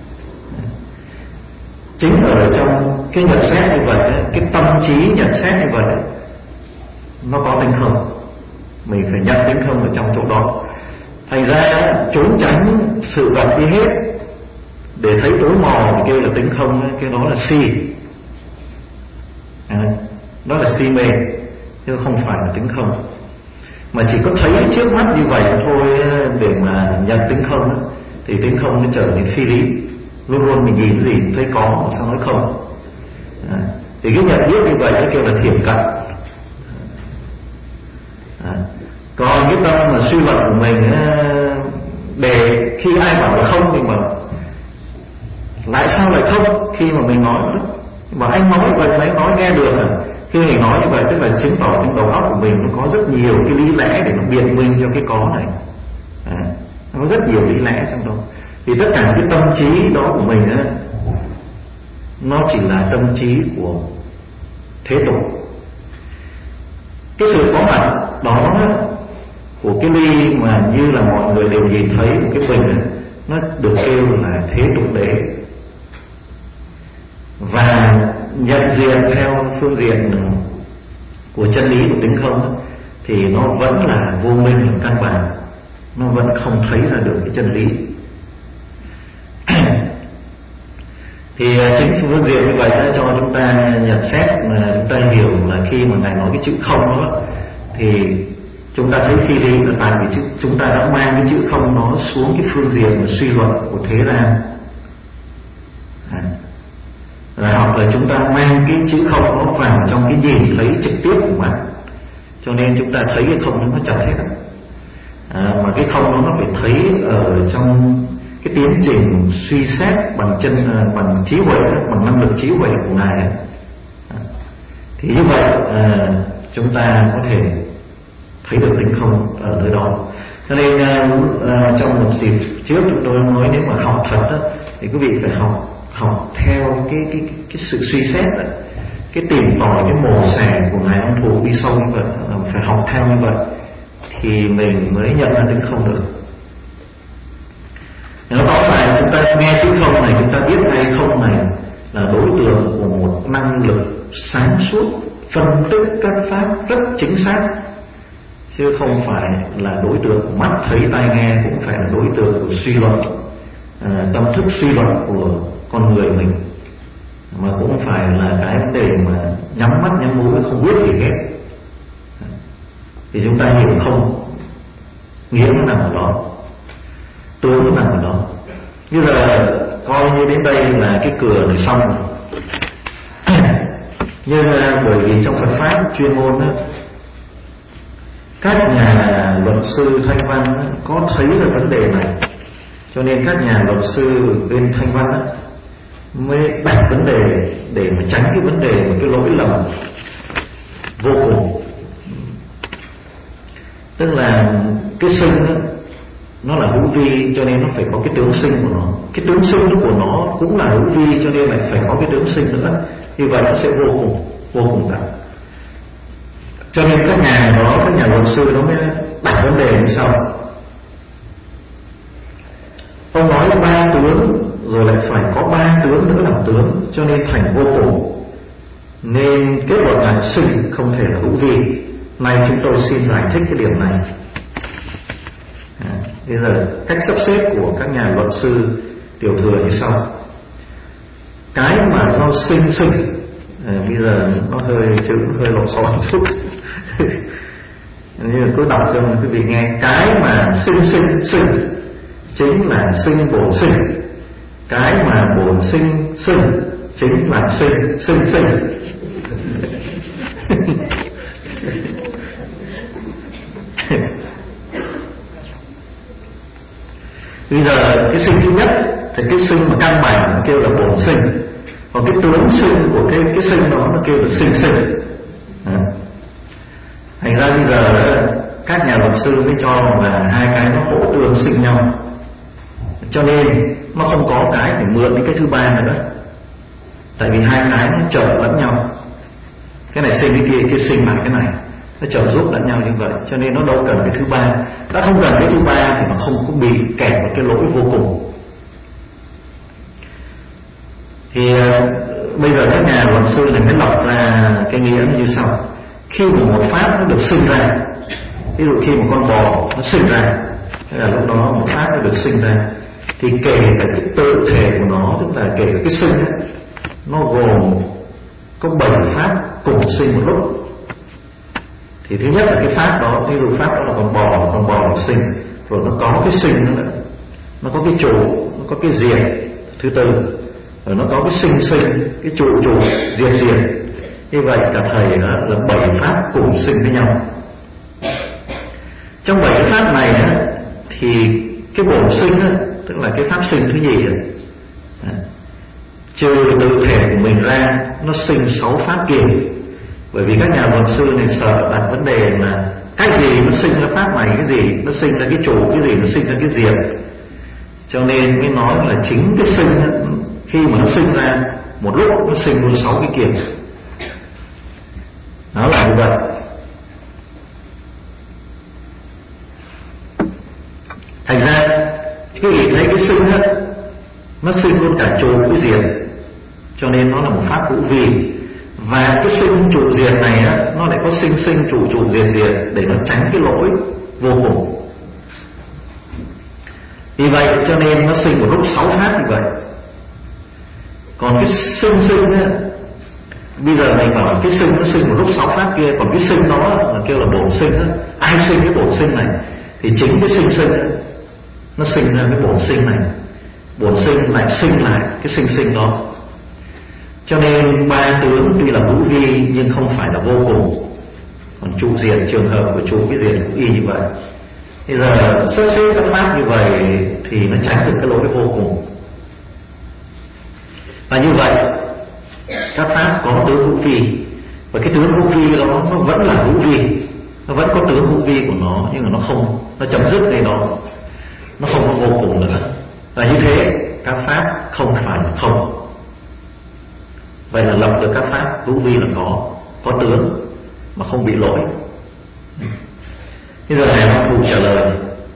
Chính ở trong cái nhận xét như vậy, cái tâm trí nhận xét như vậy, nó có tính không. Mình phải nhận tính không ở trong chỗ đó. Thành ra trốn tránh sự vật đi hết để thấy tối mò thì kêu là tính không, cái đó là si. À, đó là si mê, chứ không phải là tính không. Mà chỉ có thấy trước mắt như vậy thôi để mà nhận tính không, thì tính không nó trở nên phi lý. Luôn luôn mình nhìn gì thấy có mà sao nói không. À, thì cái nhận biết như vậy nó kêu là thiểm cận. À, còn cái tâm mà suy luận của mình, để khi ai bảo là không mình bảo lại sao lại không khi mà mình nói đó. Mà anh nói vậy mà anh nói nghe được à? Khi mình nói như vậy tức là chứng tỏ trong đầu óc của mình nó có rất nhiều cái lý lẽ để nó biện minh cho cái có này. À, nó có rất nhiều lý lẽ trong đó. Thì tất cả cái tâm trí đó của mình á, nó chỉ là tâm trí của thế tục. Cái sự có mặt đó của cái ly mà như là mọi người đều nhìn thấy một cái bình ấy, nó được kêu là thế tục đế. Và nhận diện theo phương diện của chân lý của tính không thì nó vẫn là vô minh là căn bản, nó vẫn không thấy ra được cái chân lý. Thì chính phương diện như vậy đã cho chúng ta nhận xét mà chúng ta hiểu là khi mà Ngài nói cái chữ không đó thì chúng ta thấy phi lý là tại vì chúng ta đã mang cái chữ không nó xuống cái phương diện mà suy luận của thế gian. À, là hoặc là chúng ta mang cái chữ không nó vào trong cái nhìn thấy trực tiếp của mắt, cho nên chúng ta thấy cái không nó chặt hết. À, mà cái không nó phải thấy ở trong cái tiến trình suy xét bằng chân bằng trí huệ, bằng năng lực trí huệ của Ngài. À, thì như vậy à, chúng ta có thể thấy được tính không ở nơi đó. Cho nên à, à, trong một dịp trước chúng tôi nói nếu mà học thật đó, thì quý vị phải học học theo cái cái cái sự suy xét đó, cái tìm tòi cái mồ xẻ của Ngài Ông Thù đi sâu như vậy, phải học theo như vậy thì mình mới nhận ra tính không được. Nó tóm lại chúng ta nghe chữ không này, chúng ta biết ngay không này là đối tượng của một năng lực sáng suốt phân tích các pháp rất chính xác, chứ không phải là đối tượng của mắt thấy tai nghe, cũng phải là đối tượng của suy luận, à, tâm thức suy luận của con người mình, mà cũng phải là cái vấn đề mà nhắm mắt nhắm mũi không biết gì hết. Thì chúng ta hiểu không, nghĩa nó nằm ở đó, tướng nó nằm ở đó. Như là coi như đến đây là cái cửa này xong rồi. Nhưng bởi vì trong Phật pháp chuyên môn đó, các nhà luật sư Thanh Văn có thấy được vấn đề này, cho nên các nhà luật sư bên Thanh Văn mới đặt vấn đề để mà tránh cái vấn đề mà cái lỗi lầm vô cùng Tức là cái sinh đó, nó là hữu vi cho nên nó phải có cái tướng sinh của nó. Cái tướng sinh của nó cũng là hữu vi cho nên lại phải có cái tướng sinh nữa. Như vậy nó sẽ vô cùng vô cùng tận. Cho nên các nhà đó, các nhà luật sư nó mới đặt vấn đề như sau: ông nói ba tướng rồi lại phải có ba tướng nữa làm tướng, cho nên thành vô cùng, nên kết luận là sinh không thể là hữu vi. Nay chúng tôi xin giải thích cái điểm này. À, bây giờ cách sắp xếp của các nhà luật sư tiểu thừa như sau: cái mà do sinh sinh, à, bây giờ nó hơi chữ hơi lộn xộn chút nhưng cứ đọc cho quý vị nghe. Cái mà sinh sinh sinh chính là sinh bổn sinh, cái mà bổn sinh sinh chính là sinh sinh sinh. Bây giờ cái sinh thứ nhất thì cái sinh mà căn bản nó kêu là bổn sinh, còn cái tướng sinh của cái cái sinh đó nó kêu là sinh sinh. À. Thành ra bây giờ các nhà luật sư mới cho là hai cái nó hỗ tương sinh nhau, cho nên nó không có cái phải mượn đến cái thứ ba nữa, tại vì hai cái nó trợ lẫn nhau. Cái này sinh cái kia, cái sinh lại cái này, nó trợ giúp lẫn nhau như vậy, cho nên nó đâu cần cái thứ ba. Đã không cần cái thứ ba thì nó không có bị kẹt vào cái lỗi vô cùng. Thì uh, bây giờ các nhà luật sư này mới lọc ra cái nghĩa như sau: khi mà một pháp nó được sinh ra, ví dụ khi một con bò nó sinh ra, thế là lúc đó một pháp nó được sinh ra, thì kể cả cái tự thể của nó, tức là kể cả cái sinh ấy, nó gồm có bảy pháp cùng sinh một lúc. Thì thứ nhất là cái pháp đó, ví dụ pháp đó là con bò, con bò được sinh, rồi nó có cái sinh nữa, nó có cái trụ, nó có cái diệt thứ tư, rồi nó có cái sinh sinh, cái trụ trụ diệt diệt. Như vậy cả thầy đó là bảy pháp cùng sinh với nhau. Trong bảy cái pháp này á, thì cái bổn sinh á, tức là cái pháp sinh thứ nhì á, trừ tự thể của mình ra, nó sinh sáu pháp kia. Bởi vì các nhà luật sư này sợ đặt vấn đề là cái gì nó sinh ra pháp này, cái gì nó sinh ra cái trụ, cái gì nó sinh ra cái diệt, cho nên mới nói là chính cái sinh á, khi mà nó sinh ra một lúc nó sinh luôn sáu cái kia. Nó là như vậy. Thành ra cái gì thấy cái sinh á, nó sinh luôn cả trụ cái diệt, cho nên nó là một pháp hữu vi. Và cái sinh trụ diệt này á, nó lại có sinh sinh trụ trụ diệt diệt để nó tránh cái lỗi vô cùng. Vì vậy cho nên nó sinh một lúc sáu pháp như vậy. Còn cái sinh sinh á, bây giờ mình bảo cái sinh nó sinh một lúc sáu pháp kia, còn cái sinh đó là kêu là bổn sinh á. Ai sinh cái bổn sinh này? Thì chính cái sinh sinh á, nó sinh ra cái bổn sinh này, bổn sinh lại sinh lại cái sinh sinh đó. Cho nên ba tướng tuy là hữu vi nhưng không phải là vô cùng. Còn trụ diệt, trường hợp của trụ cái diệt cũng y như vậy. Bây giờ sắp xếp các pháp như vậy thì nó tránh được cái lỗi vô cùng. Và như vậy các pháp có tướng hữu vi, và cái tướng hữu vi đó nó vẫn là hữu vi, nó vẫn có tướng hữu vi của nó, nhưng mà nó không, nó chấm dứt đây đó, nó không có vô cùng nữa. Và như thế các pháp không phải là không. Vậy là lập được các pháp hữu vi là có có tướng mà không bị lỗi. Bây giờ này nó phụ trả lời: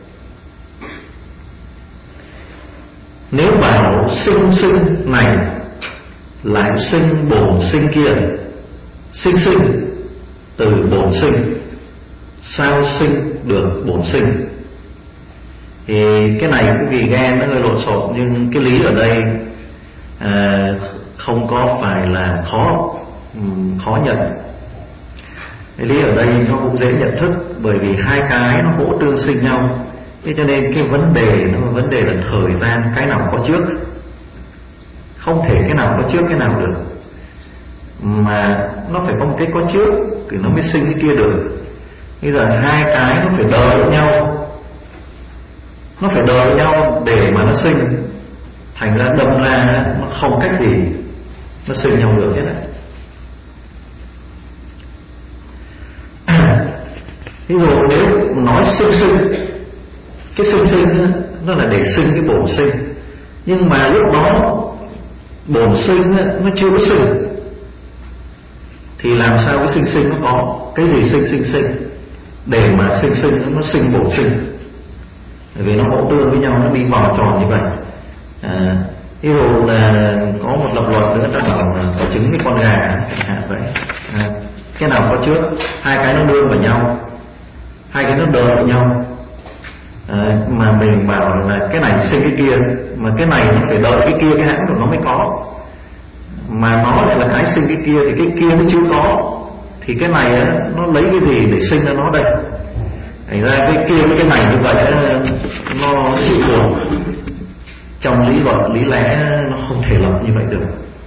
nếu bảo sinh sinh này lại sinh bổn sinh kia, sinh sinh từ bổn sinh, sao sinh được bổn sinh? Thì cái này quý vị nghe nó hơi lộn xộn, nhưng cái lý ở đây à, không có phải là khó khó nhận. Cái lý ở đây nó cũng dễ nhận thức, bởi vì hai cái nó hỗ tương sinh nhau. Thế cho nên cái vấn đề nó là vấn đề là thời gian, cái nào có trước, không thể cái nào có trước cái nào được, mà nó phải có một cái có trước thì nó mới sinh cái kia được. Bây giờ hai cái nó phải đợi nhau, nó phải đợi nhau để mà nó sinh. Thành ra đâm ra nó không cách gì nó sinh nhau được hết đấy. Ví dụ nếu nói sinh sinh, cái sinh sinh đó, nó là để sinh cái bổn sinh, nhưng mà lúc đó bổn sinh đó, nó chưa có sinh, thì làm sao cái sinh sinh nó có? Cái gì sinh sinh sinh? Để mà sinh sinh nó sinh bổn sinh, bởi vì nó hỗ tương với nhau, nó đi vòng tròn như vậy. À, ví dụ là có một lập luận nữa ta bảo là có trứng với con gà chẳng hạn vậy. À, cái nào có trước? Hai cái nó đương vào nhau, hai cái nó đợi vào nhau. À, mà mình bảo là cái này sinh cái kia, mà cái này nó phải đợi cái kia, cái hãng của nó mới có. Mà nó lại là cái sinh cái kia thì cái kia nó chưa có, thì cái này á, nó lấy cái gì để sinh ra nó đây? Thành ra cái kia với cái này như vậy á, nó chịu buồn. Trong lý luận, lý lẽ nó không thể lập như vậy được.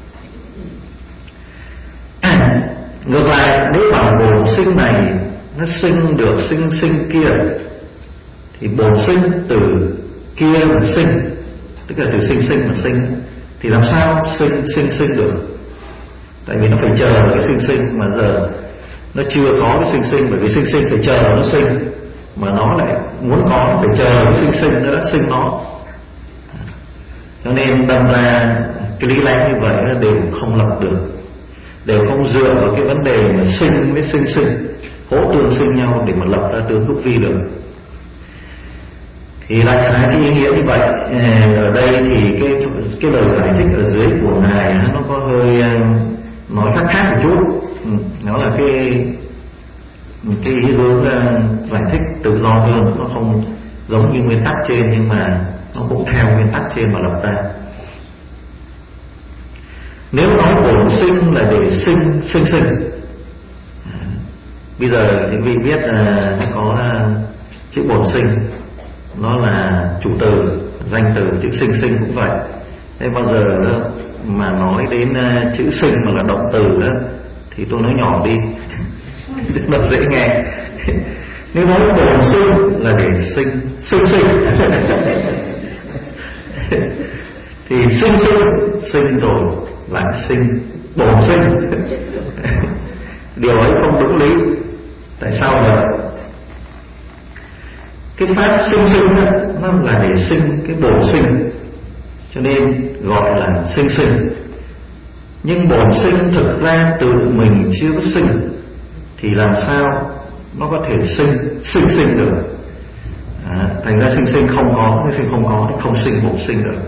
À, ngược lại, nếu bảo bổn sinh này nó sinh được sinh sinh kia, thì bổn sinh từ kia mà sinh, tức là từ sinh sinh mà sinh, thì làm sao sinh sinh sinh được? Tại vì nó phải chờ cái sinh sinh, mà giờ nó chưa có cái sinh sinh, bởi vì sinh sinh phải chờ nó sinh, mà nó lại muốn có phải chờ cái sinh sinh nữa sinh nó. Cho nên đâm ra cái lý lẽ như vậy đều không lập được, đều không dựa vào cái vấn đề mà sinh với sinh sinh hỗ tương sinh nhau để mà lập ra tướng hữu vi được. Thì lại hai cái ý nghĩa như vậy. Ở đây thì cái cái lời giải thích ở dưới của ngài nó có hơi nói khác khác một chút. Nó là cái cái ý hướng giải thích tự do hơn, nó không giống như nguyên tắc trên, nhưng mà nó cũng theo nguyên tắc trên mà lập ra. Nếu nói bổn sinh là để sinh sinh sinh, bây giờ những vị biết là có chữ bổn sinh, nó là chủ từ, danh từ. Chữ sinh sinh cũng vậy. Thế bao giờ đó, mà nói đến chữ sinh mà là động từ đó, thì tôi nói nhỏ đi nó dễ nghe. Nếu nói bổn sinh là để sinh sinh sinh thì sinh sinh sinh rồi lại sinh bổn sinh điều ấy không đúng lý. Tại sao vậy? Cái pháp sinh sinh đó, nó là để sinh cái bổn sinh, cho nên gọi là sinh sinh. Nhưng bổn sinh thực ra từ mình chưa có sinh, thì làm sao nó có thể sinh sinh sinh được? À, thành ra sinh sinh không có, cái sinh không có thì không sinh bổn sinh được.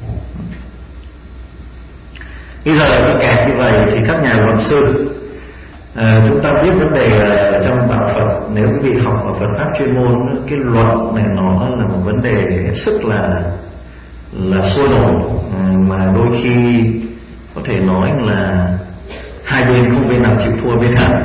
Bây giờ nó kẹt như vậy thì các nhà luận sư, à, chúng ta biết vấn đề ở trong đạo Phật. Nếu quý vị học ở Phật pháp chuyên môn, cái luận này nó là một vấn đề hết sức là là sôi nổi, à, mà đôi khi có thể nói là hai bên không bên nào chịu thua bên nào.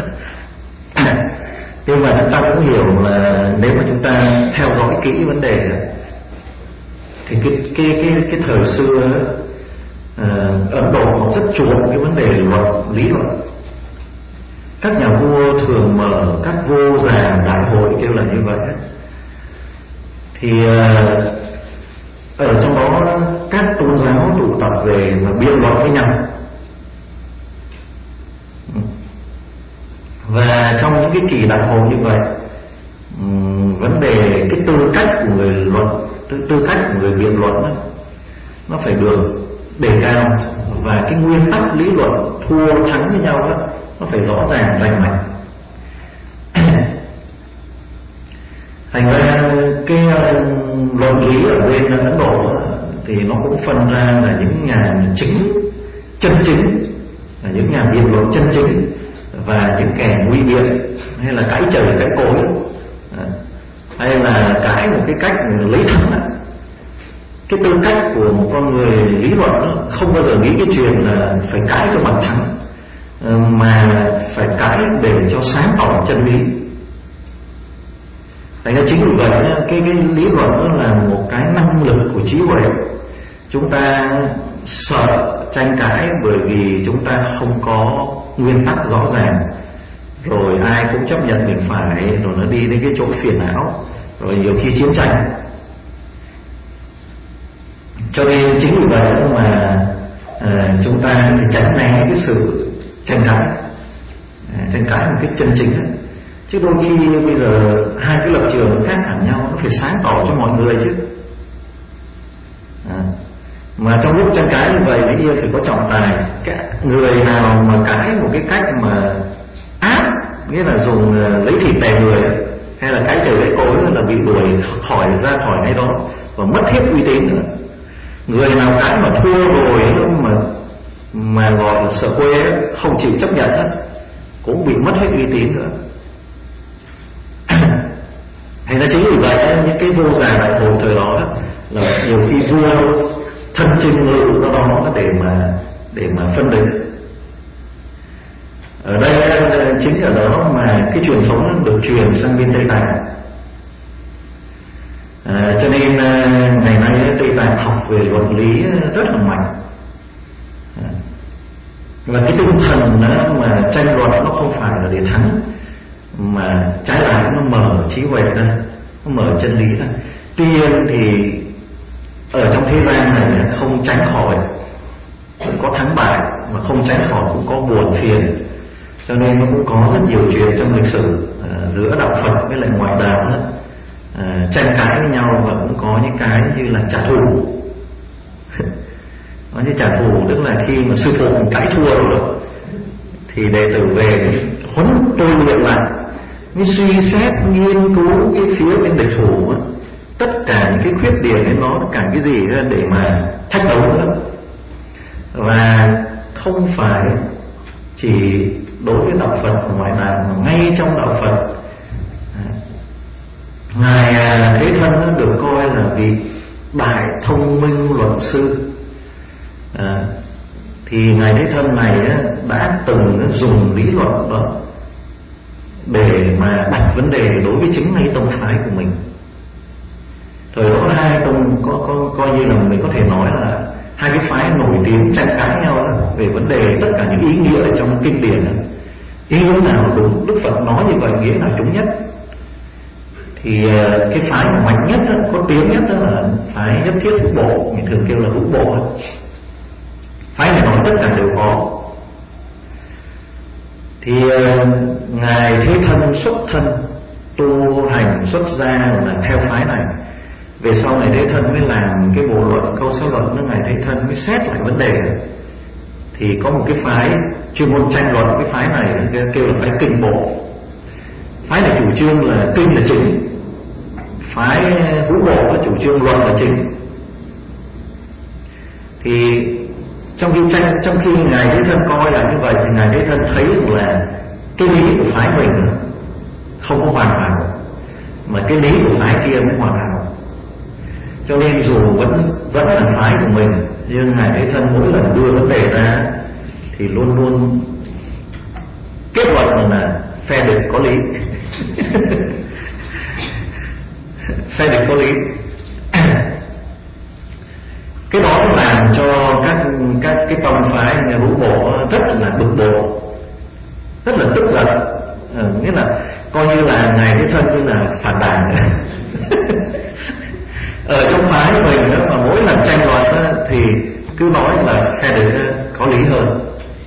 Nhưng mà chúng ta cũng hiểu là nếu mà chúng ta theo dõi kỹ vấn đề thì cái cái cái cái thời xưa à, Ấn Độ họ rất chú trọng cái vấn đề luận, lý luận. Các nhà vua thường mở các vô già đại hội kêu là như vậy. Thì à, ở trong đó các tôn giáo tụ tập về và biện luận với nhau. Và trong những cái kỳ đại hội như vậy, um, vấn đề cái tư cách của người luận, tư, tư cách của người biện luận đó, nó phải được đề cao, và cái nguyên tắc lý luận thua thắng với nhau đó, nó phải rõ ràng rành mạch. Thành ra cái luận lý ở bên Ấn Độ đó, thì nó cũng phân ra là những nhà chính chân chính, là những nhà biện luận chân chính, và những kẻ nguy biện, hay là cãi trời cãi cối, hay là cãi một cái cách lấy thắng lại. Cái tư cách của một con người lý luận đó, không bao giờ nghĩ cái chuyện là phải cãi cho bằng thắng, mà phải cãi để cho sáng tỏ chân lý. Thành ra chính vì vậy cái, cái lý luận đó là một cái năng lực của trí huệ. Chúng ta sợ tranh cãi bởi vì chúng ta không có nguyên tắc rõ ràng, rồi ai cũng chấp nhận mình phải, rồi nó đi đến cái chỗ phiền não, rồi nhiều khi chiến tranh. Cho nên chính vì vậy mà à, chúng ta phải tránh né cái sự tranh cãi, à, tranh cãi một cách chân chính ấy. Chứ đôi khi bây giờ hai cái lập trường khác hẳn nhau, nó phải sáng tỏ cho mọi người chứ. À, mà trong lúc tranh cãi như vậy thì yên phải có trọng tài. Cái người nào mà cãi một cái cách mà ác, nghĩa là dùng lấy thịt đè người, hay là cãi trời lấy cối, là bị đuổi khỏi ra khỏi ngay đó và mất hết uy tín nữa. Người nào cãi mà thua rồi mà mà gọi là sợ quê không chịu chấp nhận đó, cũng bị mất hết uy tín nữa. Thành ra chính vì vậy những cái vua già đại hội thời đó là nhiều khi vua thân chinh ngự do đó để mà để mà phân định. Ở đây chính ở đó mà cái truyền thống được truyền sang bên Tây Tạng. À, cho nên ngày nay Tây Tạng học về luận lý rất là mạnh. À, và cái tinh thần đó mà tranh luận nó không phải là để thắng, mà trái lại nó mở trí huệ ra, nó mở chân lý ra. Tuy nhiên thì ở trong thế gian này không tránh khỏi, cũng có thắng bại, mà không tránh khỏi cũng có buồn phiền. Cho nên nó cũng có rất nhiều chuyện trong lịch sử à, giữa đạo Phật với lại ngoại đạo đó, à, tranh cãi với nhau, và cũng có những cái như là trả thù. Có như trả thù tức là khi mà sư phụ cãi thua rồi thì đệ tử về huấn tôi luyện lại, mới suy xét nghiên cứu cái phía bên địch thủ đó, tất cả những cái khuyết điểm ấy nó cả cái gì để mà thách đấu nữa. Và không phải chỉ đối với đạo Phật và ngoại đạo, mà ngay trong đạo Phật, Ngài Thế Thân được coi là vị đại thông minh luận sư. à, Thì Ngài Thế Thân này đã từng dùng lý luận đó để mà đặt vấn đề đối với chính ngay tông phái của mình. Thời đó hai tông có, có coi như là mình có thể nói là hai cái phái nổi tiếng tranh cãi nhau đó, về vấn đề tất cả những ý nghĩa ở trong kinh điển đó. Ý nghĩa nào đúng, Đức Phật nói như vậy, nghĩa nào đúng nhất. Thì cái phái mạnh nhất đó, có tiếng nhất đó là phái Nhất Thiết Hữu Bộ, mình thường kêu là Hữu Bộ đó. Phái này nói tất cả đều có. Thì Ngài Thế Thân xuất thân tu hành xuất gia là theo phái này. Về sau Ngài Thế Thân mới làm cái bộ luận câu sáu luận, Ngài Thế Thân mới xét lại vấn đề. Thì có một cái phái chuyên môn tranh luận, cái phái này kêu là phái Kinh Bộ. Phái này chủ trương là kinh là chính, phái Hữu Bộ có chủ trương luận là chính. Thì trong khi tranh, trong khi Ngài Thế Thân coi là như vậy, thì Ngài Thế Thân thấy là cái lý của phái mình không có hoàn hảo, mà cái lý của phái kia mới hoàn hảo. Cho nên dù vẫn vẫn là phái của mình, nhưng Ngài Thế Thân mỗi lần đưa vấn đề ra thì luôn luôn kết luận là phe địch có lý. Phe địch có lý. Cái đó làm cho các các cái tông phái Hữu Bộ rất là bực bội, rất là tức giận. À, nghĩa là coi như là Ngài Thế Thân như là phản đảng. Ở trong phái mình đó, mà mỗi lần tranh luận đó, thì cứ nói là phe địch có lý hơn.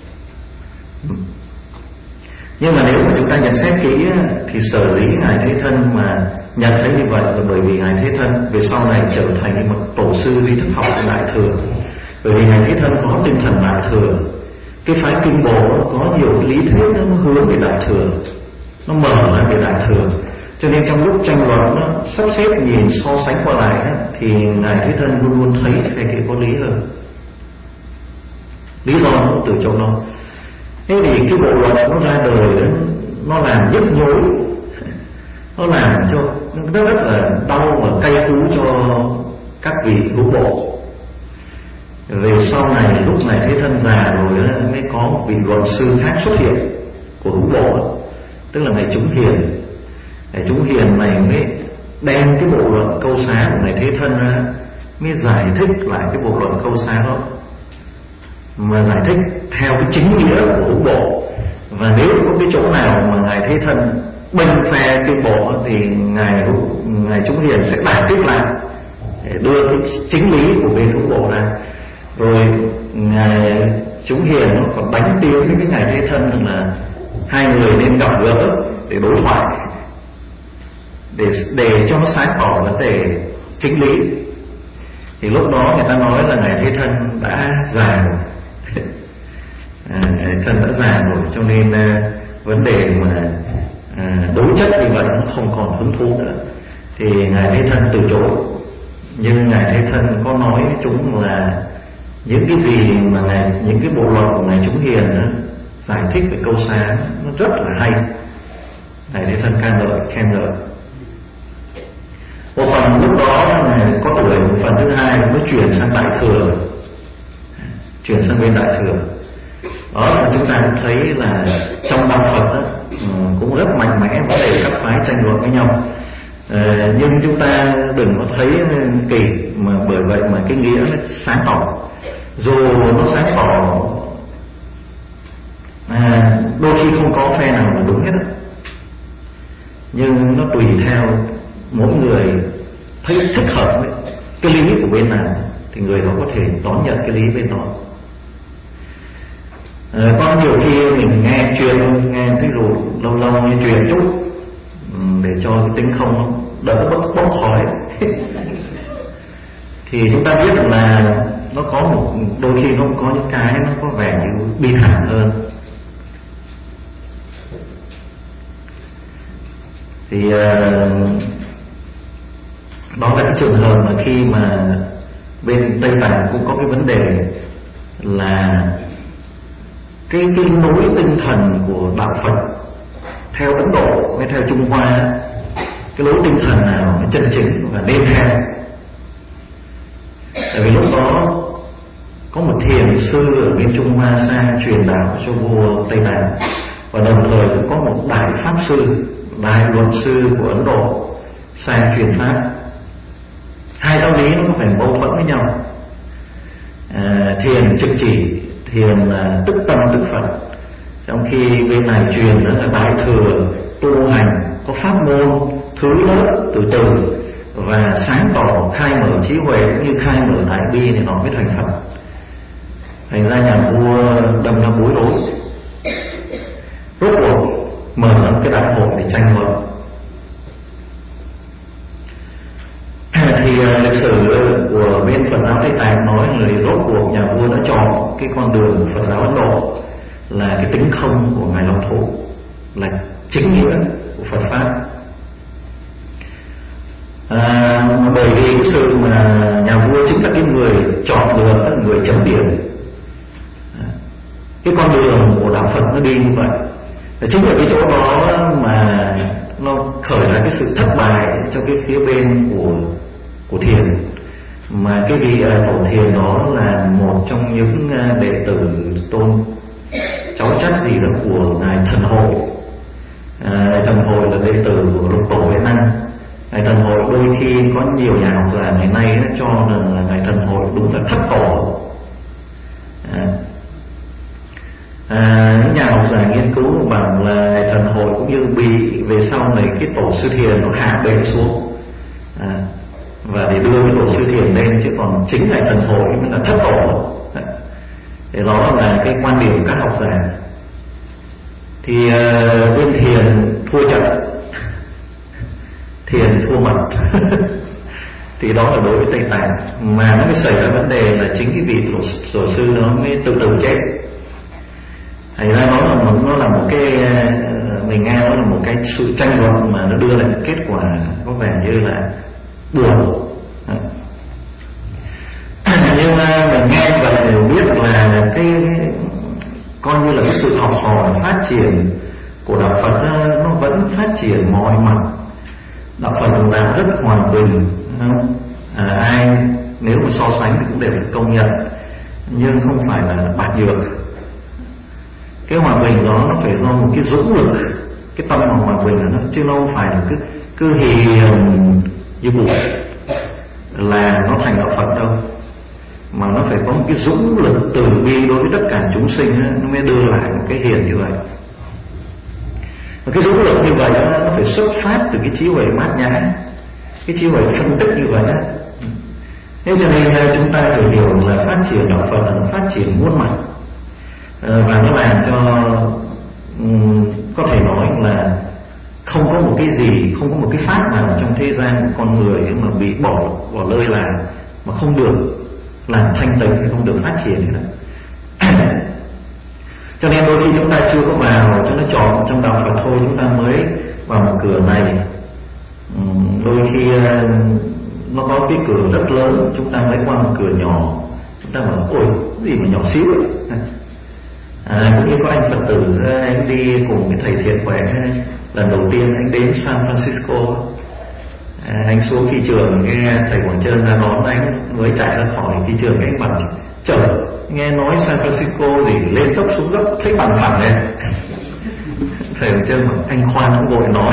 Nhưng mà nếu mà chúng ta nhận xét kỹ thì sở dĩ Ngài Thế Thân mà nhận thấy như vậy là bởi vì Ngài Thế Thân về sau này trở thành một tổ sư lý thức học của Đại Thừa. Bởi vì Ngài Thế Thân có tinh thần Đại Thừa. Cái phái Kinh Bộ có nhiều lý thuyết nó hướng về Đại Thừa, nó mở ra về Đại Thừa. Cho nên trong lúc tranh luận nó sắp xếp nhìn so sánh qua lại thì Ngài Thế Thân luôn luôn thấy phe kia có lý hơn. Lý do nó từ chỗ nó. Thế thì cái bộ luận nó ra đời đó, nó làm nhức nhối, nó làm cho nó rất là đau và cay cú cho các vị Hữu Bộ. Về sau này lúc này Thế Thân già rồi đó, mới có một vị luận sư khác xuất hiện của Hữu Bộ, tức là Ngài Chúng Hiền. Ngài Chúng Hiền này mới đem cái bộ luận câu xá của Ngài Thế Thân ra, mới giải thích lại cái bộ luận câu xá đó, mà giải thích theo cái chính nghĩa của Hữu Bộ. Và nếu có cái chỗ nào mà Ngài Thế Thân bên phe Kinh Bộ thì Ngài Ngài Chúng Hiền sẽ đả kích lại để đưa cái chính lý của bên Hữu Bộ ra. Rồi Ngài Chúng Hiền nó còn đánh tiếng với cái Ngài Thế Thân là hai người nên gặp gỡ để đối thoại, để để cho nó sáng tỏ vấn đề chính lý. Thì lúc đó người ta nói là Ngài Thế Thân đã già rồi, à, Ngài Thế Thân đã già rồi, cho nên à, vấn đề mà à, đối chất như vậy nó không còn hứng thú nữa. Thì Ngài Thế Thân từ chối. Nhưng Ngài Thế Thân có nói với chúng là những cái gì mà ngài, những cái bộ luật của Ngài Chúng Hiền đó, giải thích về câu xá nó rất là hay. Ngài Thế Thân ca ngợi, khen ngợi. Một phần lúc đó Ngài có tuổi, một phần thứ hai mới chuyển sang Đại Thừa, chuyển sang bên Đại Thừa. Đó là chúng ta cũng thấy là trong đạo Phật đó, cũng rất mạnh mẽ vấn đề các phái tranh luận với nhau. À, nhưng chúng ta đừng có thấy kỳ mà bởi vậy mà cái nghĩa nó sáng tỏ. Dù nó sáng tỏ, à, đôi khi không có phe nào là đúng hết đó. Nhưng nó tùy theo mỗi người thấy thích hợp với cái lý của bên nào thì người đó có thể đón nhận cái lý bên đó. À, có nhiều khi mình nghe truyền, nghe ví dụ lâu lâu như truyền chút để cho cái tính không đỡ bốc bốc khói thì chúng ta biết là nó có một đôi khi nó có những cái nó có vẻ như bi thảm hơn. Thì uh, đó là cái trường hợp mà khi mà bên Tây Tạng cũng có cái vấn đề là cái cái nối tinh thần của đạo Phật theo Ấn Độ hay theo Trung Hoa, cái lối tinh thần nào nó chân chính và nên theo. Tại vì lúc đó có một thiền sư ở bên Trung Hoa sang truyền đạo cho vua Tây Tạng, và đồng thời cũng có một đại pháp sư, đại luận sư của Ấn Độ sang truyền pháp. Hai giáo lý nó có phải mâu thuẫn với nhau. À, thiền trực chỉ, thiền là tức tâm tức Phật, trong khi bên này truyền đó là Đại Thừa tu hành có pháp môn thứ lớp từ từ và sáng tỏ khai mở trí huệ cũng như khai mở đại bi thì nó mới thành Phật. Thành ra nhà vua đâm ra bối rối, rốt cuộc mở cái đại hội để tranh luận. Thì lịch sử của bên Phật giáo Tây Tạng nói người rốt cuộc nhà vua đã chọn cái con đường Phật giáo Ấn Độ là cái tính không của Ngài Long Thụ, là chính nghĩa của Phật pháp. À, bởi vì cái sự mà nhà vua chính là cái người chọn đường, là người chấm điểm cái con đường của đạo Phật nó đi như vậy. Và chính là cái chỗ đó mà nó khởi ra cái sự thất bại cho cái phía bên của của thiền. Mà cái vị tổ thiền đó là một trong những đệ tử tôn cháu chắc gì đó của Ngài Thần Hội. à, Thần Hội là đệ tử của Lục Tổ Huệ Năng. Ngài Thần Hội đôi khi có nhiều nhà học giả ngày nay cho là Ngài Thần Hội đúng là thất tổ. à, à, những nhà học giả nghiên cứu bảo là Ngài Thần Hội cũng như bị về sau này cái tổ sư thiền nó hạ bệ xuống, à, và để đưa cái tổ sư thiền lên, chứ còn chính Ngài Thần Hội mới là thất tổ. Thì đó là cái quan điểm của các học giả. Thì uh, bên thiền thua trận, thiền thua mật thì đó là đối với Tây Tạng. Mà nó mới xảy ra vấn đề là chính cái vị tổ sư nó mới tự tử chết. Thành ra nó là một, nó là một cái mình nghe nó là một cái sự tranh luận mà nó đưa lại kết quả có vẻ như là buồn. Nhưng mà mình nghe và đều biết là cái coi như là cái sự học hỏi phát triển của đạo Phật nó vẫn phát triển mọi mặt. Đạo Phật cũng đã rất hòa bình, à, ai nếu mà so sánh thì cũng đều phải công nhận, nhưng không phải là bạc nhược. Cái hòa bình đó nó phải do một cái dũng lực, cái tâm mà hòa bình là nó, chứ nó không phải là cứ cứ hiền như bụi là nó thành đạo Phật đâu, mà nó phải có một cái dũng lực từ bi đối với tất cả chúng sinh ấy, nó mới đưa lại một cái hiền như vậy. Và cái dũng lực như vậy đó, nó phải xuất phát từ cái trí huệ bát nhã, cái trí huệ phân tích như vậy đó. Thế cho nên chúng ta phải hiểu là phát triển đạo Phật là nó phát triển muôn mặt, và nó làm cho um, có thể nói là không có một cái gì, không có một cái pháp nào trong thế gian của con người mà bị bỏ bỏ lơi là mà không được làm thanh tịnh, không được phát triển nữa. Cho nên đôi khi chúng ta chưa có vào cho nó chọn trong đạo Phật thôi, chúng ta mới vào một cửa này. Đôi khi nó có cái cửa rất lớn, chúng ta mới qua một cửa nhỏ, chúng ta bảo ôi cái gì mà nhỏ xíu ấy. À, cũng như có anh Phật tử anh đi cùng cái thầy Thiện Khỏe, lần đầu tiên anh đến San Francisco, à, anh xuống phi trường nghe thầy Quảng Trân ra đón anh, mới chạy ra khỏi phi trường anh bảo trời, nghe nói San Francisco gì lên dốc xuống dốc thấy bằng phẳng này. Thầy Quảng Trân bảo anh khoan không vội nói.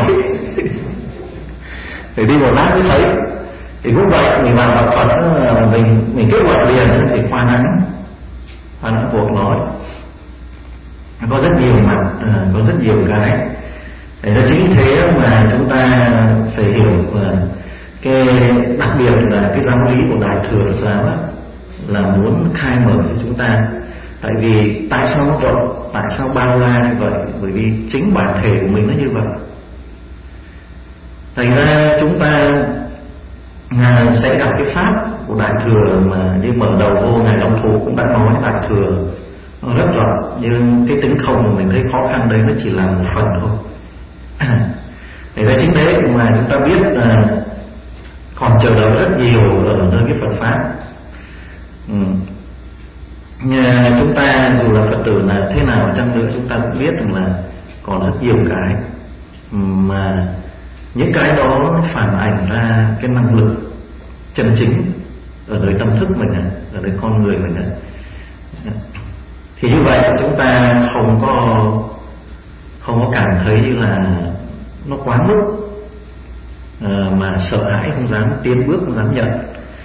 Thì đi một lát mới thấy. Thì cũng vậy, mình vào đạo Phật mình mình kết luận liền thì khoan hẳn, khoan hẳn vội nói. Có rất nhiều mặt, có rất nhiều cái. Để nó chính thế mà chúng ta phải hiểu cái đặc biệt là cái giáo lý của Đại Thừa Phật giáo ấy, là muốn khai mở cho chúng ta. Tại vì tại sao nó rộng, tại sao bao la như vậy? Bởi vì chính bản thể của mình nó như vậy. Thành ra chúng ta à, sẽ gặp cái pháp của Đại Thừa mà như mở đầu vô Ngài Long Thụ cũng đã nói Đại Thừa nó rất rộng, nhưng cái tính không mà mình thấy khó khăn đấy nó chỉ là một phần thôi. Để ra chính thế mà chúng ta biết là còn chờ đợi rất nhiều ở nơi cái Phật pháp. Ừ. Chúng ta dù là Phật tử là thế nào chăng nữa, chúng ta cũng biết rằng là còn rất nhiều cái mà những cái đó nó phản ảnh ra cái năng lực chân chính ở nơi tâm thức mình, ở nơi con người mình. Thì như vậy chúng ta không có không có cảm thấy như là nó quá mức à, mà sợ hãi, không dám tiến bước, không dám nhận.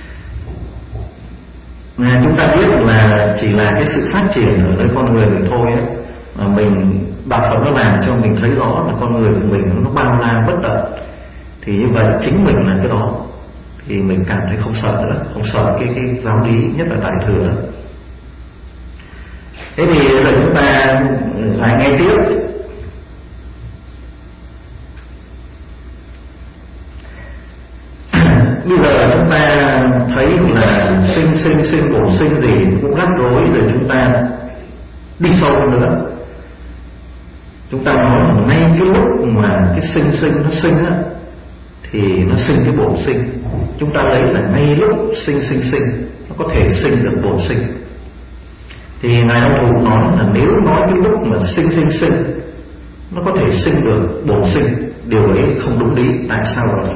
À, chúng ta biết là chỉ là cái sự phát triển ở nơi con người mình thôi ấy, mà mình đạo Phật nó làm cho mình thấy rõ là con người của mình nó bao la bất tận. Thì như vậy chính mình là cái đó, thì mình cảm thấy không sợ nữa, không sợ cái cái giáo lý nhất là Đại Thừa đó. Thế thì giờ chúng ta lại nghe tiếp. Bây giờ chúng ta thấy là sinh sinh sinh bổn sinh gì cũng rắc rối, rồi chúng ta đi sâu hơn nữa. Chúng ta nói là ngay cái lúc mà cái sinh sinh nó sinh á, thì nó sinh cái bổn sinh. Chúng ta lấy là ngay lúc sinh sinh sinh nó có thể sinh được bổn sinh. Thì Ngài Long Thụ nói là nếu nói cái lúc mà sinh sinh sinh nó có thể sinh được bổn sinh, điều ấy không đúng lý. Tại sao vậy?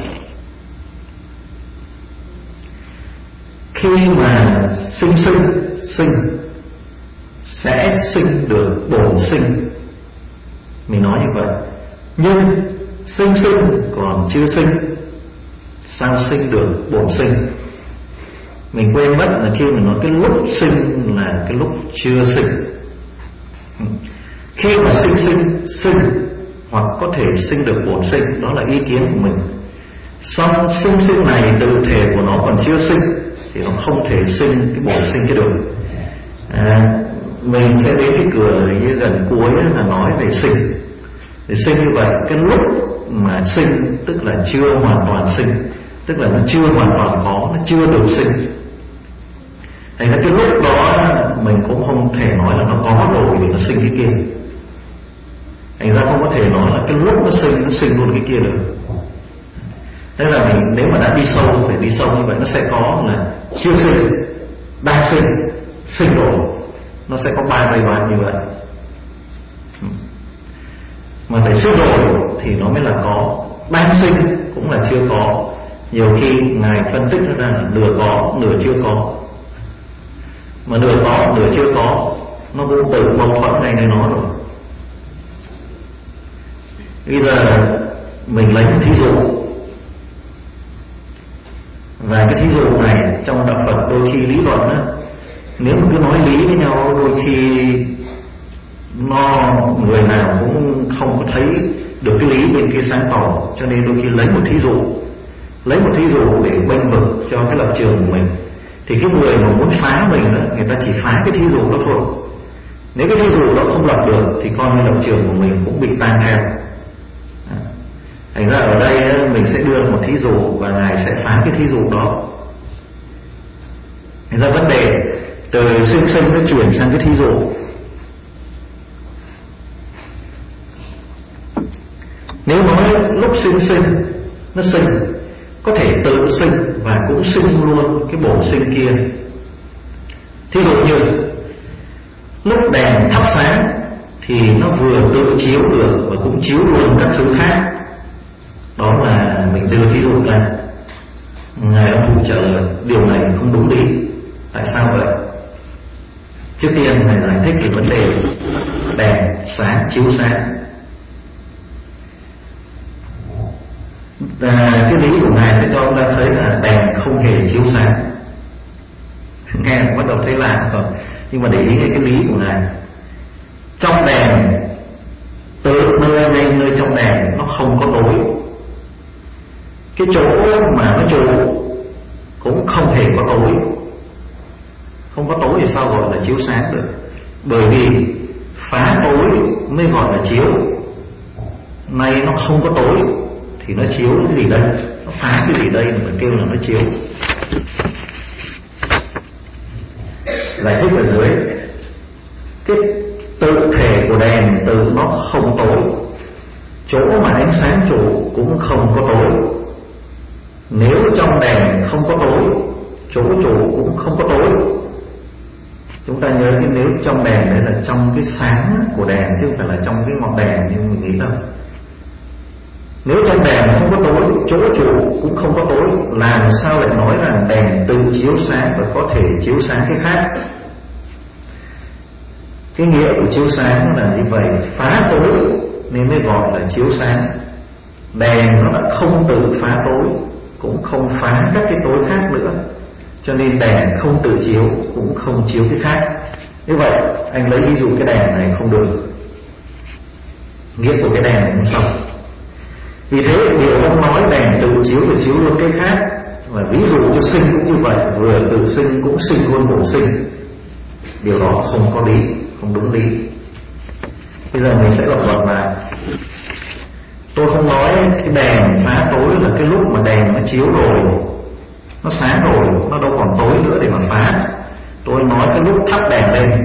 Khi mà sinh sinh sinh sẽ sinh được bổn sinh, mình nói như vậy. Nhưng sinh sinh còn chưa sinh, sao sinh được bổn sinh? Mình quên mất là khi mình nói cái lúc sinh là cái lúc chưa sinh. Khi mà sinh sinh sinh hoặc có thể sinh được bổn sinh, đó là ý kiến của mình. Xong sinh sinh này từ thể của nó còn chưa sinh thì nó không thể sinh cái bổn sinh cái được. À, mình sẽ đến cái cửa như gần cuối là nói về sinh. Để sinh như vậy, cái lúc mà sinh tức là chưa hoàn toàn sinh, tức là nó chưa hoàn toàn có, nó chưa được sinh. Thành ra cái lúc đó mình cũng không thể nói là nó có rồi thì nó sinh cái kia. Thành ra không có thể nói là cái lúc nó sinh nó sinh luôn cái kia được. Thế là mình nếu mà đã đi sâu phải đi sâu như vậy, nó sẽ có là chưa sinh, đang sinh, sinh rồi, nó sẽ có ba giai đoạn như vậy. Mà phải sinh rồi thì nó mới là có. Đang sinh cũng là chưa có. Nhiều khi Ngài phân tích ra là nửa có, nửa chưa có. Mà nửa có, nửa chưa có, nó cũng tự mâu thuẫn ngay ngay nó rồi. Bây giờ mình lấy một thí dụ. Và cái thí dụ này trong đạo Phật đôi khi lý luận á, nếu mà cứ nói lý với nhau đôi khi nó người nào cũng không có thấy được cái lý bên kia sáng tỏ. Cho nên đôi khi lấy một thí dụ, lấy một thí dụ để bênh vực cho cái lập trường của mình, thì cái người mà muốn phá mình đó, người ta chỉ phá cái thí dụ đó thôi. Nếu cái thí dụ đó không lập được thì coi như lập trường của mình cũng bị tan theo. Thành ra ở đây mình sẽ đưa một thí dụ và Ngài sẽ phá cái thí dụ đó. Thành ra vấn đề từ sinh sinh nó chuyển sang cái thí dụ. Nếu nói lúc sinh sinh nó sinh, có thể tự sinh và cũng sinh luôn cái bổ sinh kia. Thí dụ như lúc đèn thắp sáng thì nó vừa tự chiếu được và cũng chiếu luôn các thứ khác. Đó là mình đưa thí dụ ra. Ngài ông Phụ trả lời điều này không đúng lý. Tại sao vậy? Trước tiên Ngài giải thích về vấn đề đèn sáng chiếu sáng. Và cái lý của Ngài sẽ cho chúng ta thấy là đèn không hề chiếu sáng. Nghe bắt đầu thấy lạ không? Nhưng mà để ý cái lý của Ngài. Trong đèn, từ nơi ngay nơi trong đèn nó không có tối. Cái chỗ mà nó trụ cũng không hề có tối. Không có tối thì sao gọi là chiếu sáng được? Bởi vì phá tối mới gọi là chiếu. Nay nó không có tối thì nó chiếu cái gì đây? Nó phá cái gì đây mà kêu là nó chiếu? Giải thích ở dưới, cái tự thể của đèn tự nó không tối, chỗ mà ánh sáng trụ cũng không có tối. Nếu trong đèn không có tối, chỗ trụ cũng không có tối. Chúng ta nhớ cái nếu trong đèn đấy là trong cái sáng của đèn chứ không phải là trong cái ngọn đèn như mình nghĩ đâu. Nếu trong đèn không có tối, chỗ trụ cũng không có tối, làm sao lại nói rằng đèn tự chiếu sáng và có thể chiếu sáng cái khác? Cái nghĩa của chiếu sáng là như vậy, phá tối nên mới gọi là chiếu sáng. Đèn nó đã không tự phá tối, cũng không phá các cái tối khác nữa, cho nên đèn không tự chiếu cũng không chiếu cái khác. Như vậy anh lấy ví dụ cái đèn này không được, nghĩa của cái đèn này không xong. Vì thế điều ông nói đèn tự chiếu và chiếu luôn cái khác, và ví dụ cho sinh cũng như vậy, vừa tự sinh cũng sinh luôn bổ sinh. Điều đó không có lý, không đúng lý. Bây giờ mình sẽ luận luận là tôi không nói cái đèn phá tối là cái lúc mà đèn nó chiếu rồi, nó sáng rồi, nó đâu còn tối nữa để mà phá. Tôi nói cái lúc thắp đèn lên.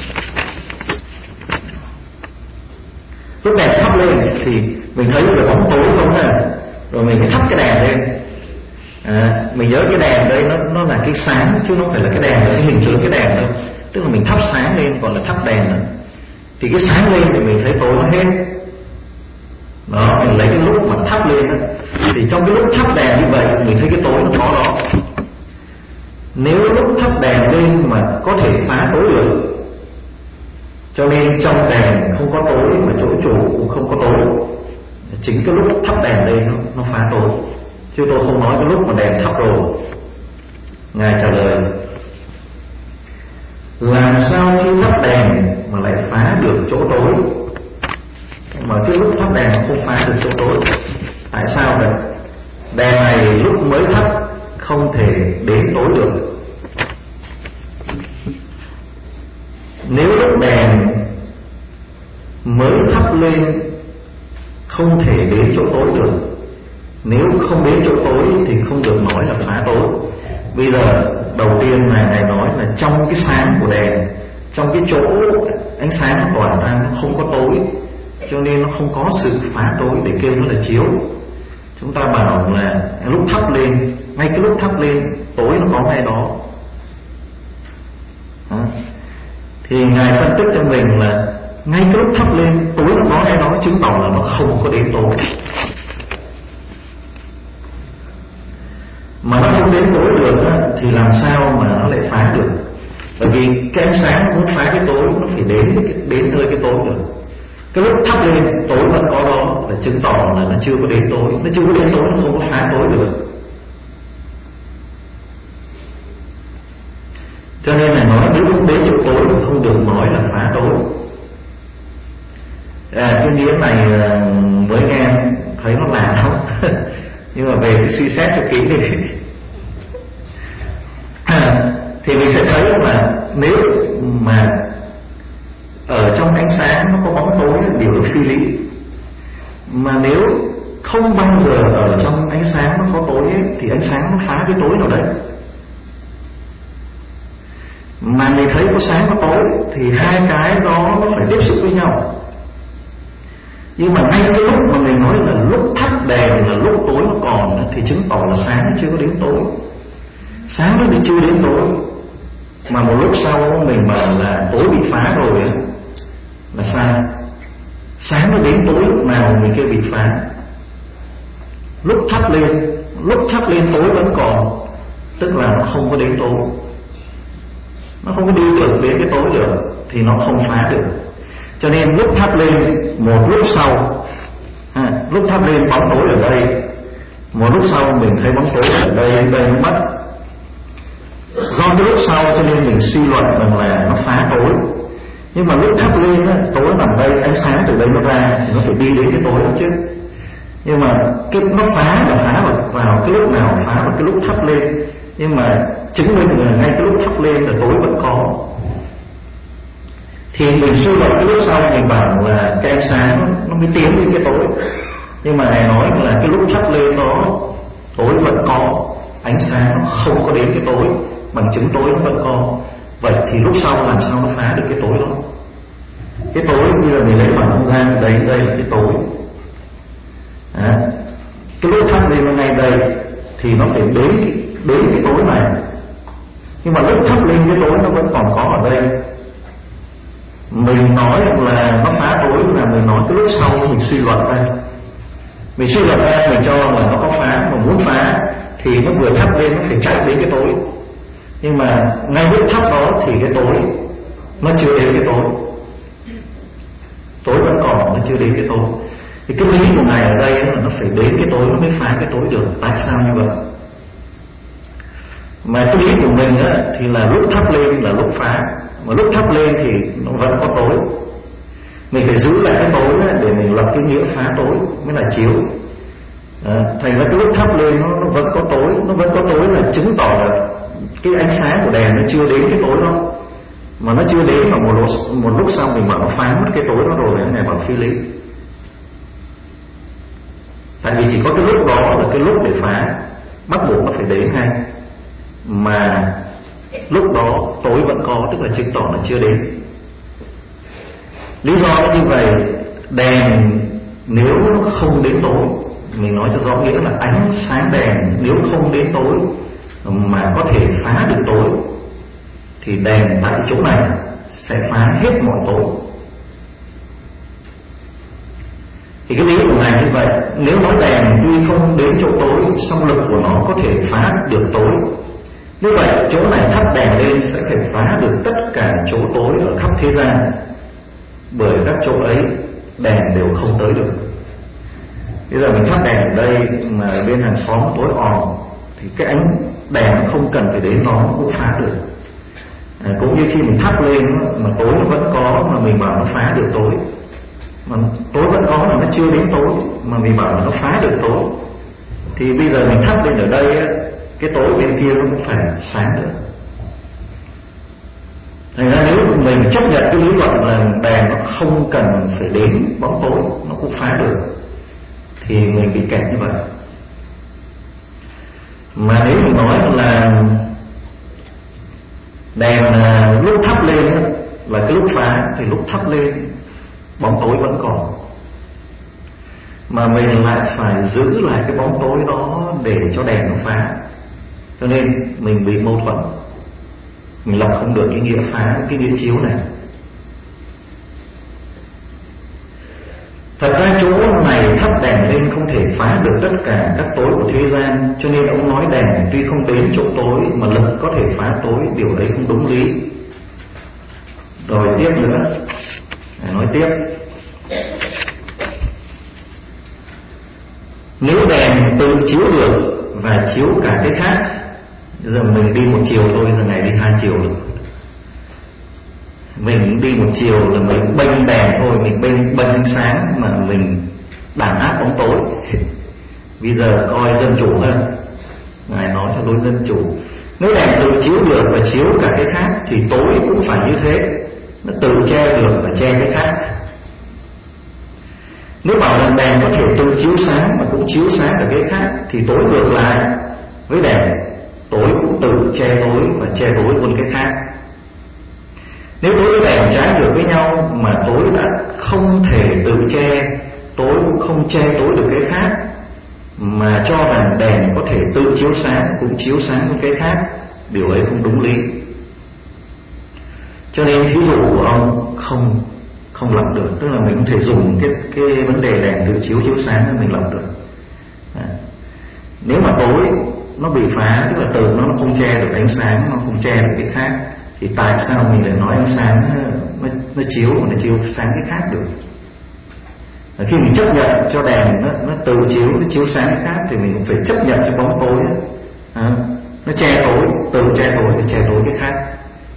Lúc đèn thắp lên thì mình thấy được bóng tối không hả? Rồi mình mới thắp cái đèn lên. À, mình nhớ cái đèn đây nó nó là cái sáng chứ nó không phải là cái đèn là cái hình chứa cái đèn đâu. Tức là mình thắp sáng lên còn là thắp đèn nữa. Thì cái sáng lên thì mình thấy tối nó hết. Đó, mình lấy cái lúc mà thắp lên đó, thì trong cái lúc thắp đèn như vậy mình thấy cái tối nó có đó. Nếu lúc thắp đèn lên mà có thể phá tối được, cho nên trong đèn không có tối mà chỗ trụ cũng không có tối, chính cái lúc thắp đèn lên nó, nó phá tối. Chứ tôi không nói cái lúc mà đèn thắp rồi. Ngài trả lời làm sao khi thắp đèn mà lại phá được chỗ tối, mà cái lúc thắp đèn không phá được chỗ tối? Tại sao vậy? Đèn này lúc mới thắp không thể đến tối được. Nếu lúc đèn mới thắp lên không thể đến chỗ tối được, nếu không đến chỗ tối thì không được nói là phá tối. Bây giờ đầu tiên là Ngài nói là trong cái sáng của đèn, trong cái chỗ ánh sáng nó tỏa ra nó không có tối, cho nên nó không có sự phá tối để kêu nó là chiếu. Chúng ta bảo là lúc thắp lên, ngay cái lúc thắp lên tối nó có ngay đó. À, thì Ngài phân tích cho mình là ngay cái lúc thắp lên tối nó có ngay đó, chứng tỏ là nó không có đến tối. Mà nó không đến tối được thì làm sao mà nó lại phá được? Bởi vì cái ánh sáng muốn phá cái tối nó phải đến đến nơi cái tối được. Cái lúc thắp lên tối vẫn có đó là chứng tỏ là nó chưa có đến tối. Nó chưa có đến tối nó không có phá tối được. Cho nên là nói nếu không đến chỗ tối thì không được nói là phá tối. À, cái nghĩa này mới nghe thấy nó lạ không? Nhưng mà về cái suy xét cho kỹ đi. À, thì mình sẽ thấy là nếu mà ở trong ánh sáng nó có bóng tối, điều đó phi lý. Mà nếu không bao giờ ở trong ánh sáng nó có tối ấy, thì ánh sáng nó phá cái tối nào đấy. Mà mình thấy có sáng có tối thì hai cái đó nó phải tiếp xúc với nhau. Nhưng mà ngay cái lúc mà mình nói là lúc thắp đèn là lúc tối nó còn, thì chứng tỏ là sáng nó chưa có đến tối. Sáng nó thì chưa đến tối, mà một lúc sau mình bảo là tối bị phá rồi ấy, là sai. Sáng nó đến tối lúc nào mình kia bị phá. Lúc thắp lên, lúc thắp lên tối vẫn còn, tức là nó không có đến tối, nó không có đi được đến cái tối được, thì nó không phá được. Cho nên lúc thắp lên một lúc sau, à, lúc thắp lên bóng tối ở đây, một lúc sau mình thấy bóng tối ở đây, đây nó mất. Do cái lúc sau cho nên mình suy luận rằng là nó phá tối. Nhưng mà lúc thắp lên á, tối nằm đây, ánh sáng từ đây nó ra thì nó phải đi đến cái tối đó chứ. Nhưng mà cái nó phá là phá vào, vào cái lúc nào, phá vào cái lúc thắp lên. Nhưng mà chứng minh là ngay cái lúc thắp lên là tối vẫn có. Thì mình suy luận cái lúc sau mình bảo là cái ánh sáng nó mới tiến đến cái tối. Nhưng mà Ngài nói là cái lúc thắp lên đó tối vẫn có, ánh sáng nó không có đến cái tối, bằng chứng tối nó vẫn có. Vậy thì lúc sau làm sao nó phá được cái tối đó? Cái tối bây giờ mình lấy bằng không gian, đây đây là cái tối. À, cái lúc thắp lên ngay đây thì nó phải đến đến cái tối này. Nhưng mà lúc thắp lên cái tối nó vẫn còn có ở đây. Mình nói là nó phá tối là mình nói cái lúc sau mình suy luận ra. Mình suy luận ra mình cho là nó có phá, mà muốn phá thì nó vừa thắp lên nó phải chạy đến cái tối. Nhưng mà ngay lúc thắp đó thì cái tối nó chưa đến cái tối, tối vẫn còn, nó chưa đến cái tối. Thì cái lý của Ngài ở đây là nó phải đến cái tối nó mới phá cái tối được. Tại sao như vậy? Mà cái lý của mình á, thì là lúc thắp lên là lúc phá, mà lúc thắp lên thì nó vẫn có tối. Mình phải giữ lại cái tối á, để mình lập cái nghĩa phá tối mới là chiếu. À, thành ra cái lúc thắp lên nó, nó vẫn có tối, nó vẫn có tối là chứng tỏ là cái ánh sáng của đèn nó chưa đến cái tối đó. Mà nó chưa đến mà một lúc, một lúc sau mình bảo nó phá mất cái tối đó rồi, cái này bảo phi lý. Tại vì chỉ có cái lúc đó là cái lúc để phá, bắt buộc nó phải đến ngay. Mà lúc đó tối vẫn có, tức là chứng tỏ là chưa đến. Lý do là như vậy, đèn nếu nó không đến tối, mình nói cho rõ nghĩa là ánh sáng đèn nếu không đến tối mà có thể phá được tối, thì đèn tại chỗ này sẽ phá hết mọi tối. Thì cái lý của Ngài như vậy, nếu nói đèn tuy không đến chỗ tối, song lực của nó có thể phá được tối. Như vậy chỗ này thắp đèn lên sẽ phải phá được tất cả chỗ tối ở khắp thế gian, bởi các chỗ ấy đèn đều không tới được. Bây giờ mình thắp đèn ở đây mà bên hàng xóm tối òm thì cái ánh đèn nó không cần phải đến nó cũng phá được. À, cũng như khi mình thắp lên mà tối nó vẫn có mà mình bảo nó phá được tối, mà tối vẫn có là nó chưa đến tối mà mình bảo là nó phá được tối, thì bây giờ mình thắp lên ở đây á, cái tối bên kia nó cũng phải sáng nữa. Thành ra nếu mình chấp nhận cái lý luận là đèn nó không cần phải đến bóng tối nó cũng phá được, thì mình bị kẹt như vậy. Mà nếu mình nói là đèn lúc thắp lên là cái lúc phá, thì lúc thắp lên bóng tối vẫn còn, mà mình lại phải giữ lại cái bóng tối đó để cho đèn nó phá. Cho nên mình bị mâu thuẫn, mình lập không được cái nghĩa phá, cái nghĩa chiếu này. Thật ra chỗ này thắp đèn lên không thể phá được tất cả các tối của thế gian, cho nên ông nói đèn tuy không đến chỗ tối mà lực có thể phá tối, điều đấy không đúng lý. Rồi tiếp nữa, nói tiếp, nếu đèn tự chiếu được và chiếu cả cái khác, giờ mình đi một chiều thôi, giờ này đi hai chiều được. Mình đi một chiều là mình bênh đèn thôi, mình bênh bênh ánh sáng mà mình đàn áp bóng tối. Bây giờ coi dân chủ hơn, Ngài nói cho đối dân chủ. Nếu đèn tự chiếu được và chiếu cả cái khác thì tối cũng phải như thế, nó tự che được và che cái khác. Nếu bảo là rằng đèn có thể tự chiếu sáng mà cũng chiếu sáng được cái khác, thì tối ngược lại với đèn, tối cũng tự che tối và che tối luôn cái khác. Nếu tối với đèn trái ngược với nhau mà tối đã không thể tự che, tối cũng không che tối được cái khác, mà cho rằng đèn có thể tự chiếu sáng cũng chiếu sáng với cái khác, điều ấy không đúng lý. Cho nên ví dụ của ông không không lập được, tức là mình không thể dùng cái cái vấn đề đèn tự chiếu chiếu sáng để mình lập được. À, nếu mà tối nó bị phá, tức là từ nó không che được ánh sáng, nó không che được cái khác, thì tại sao mình lại nói ánh sáng nó, nó chiếu nó chiếu sáng cái khác được? À, khi mình chấp nhận cho đèn nó, nó tự chiếu nó chiếu sáng cái khác, thì mình cũng phải chấp nhận cho bóng tối à, nó che tối, tự che tối để che tối cái khác.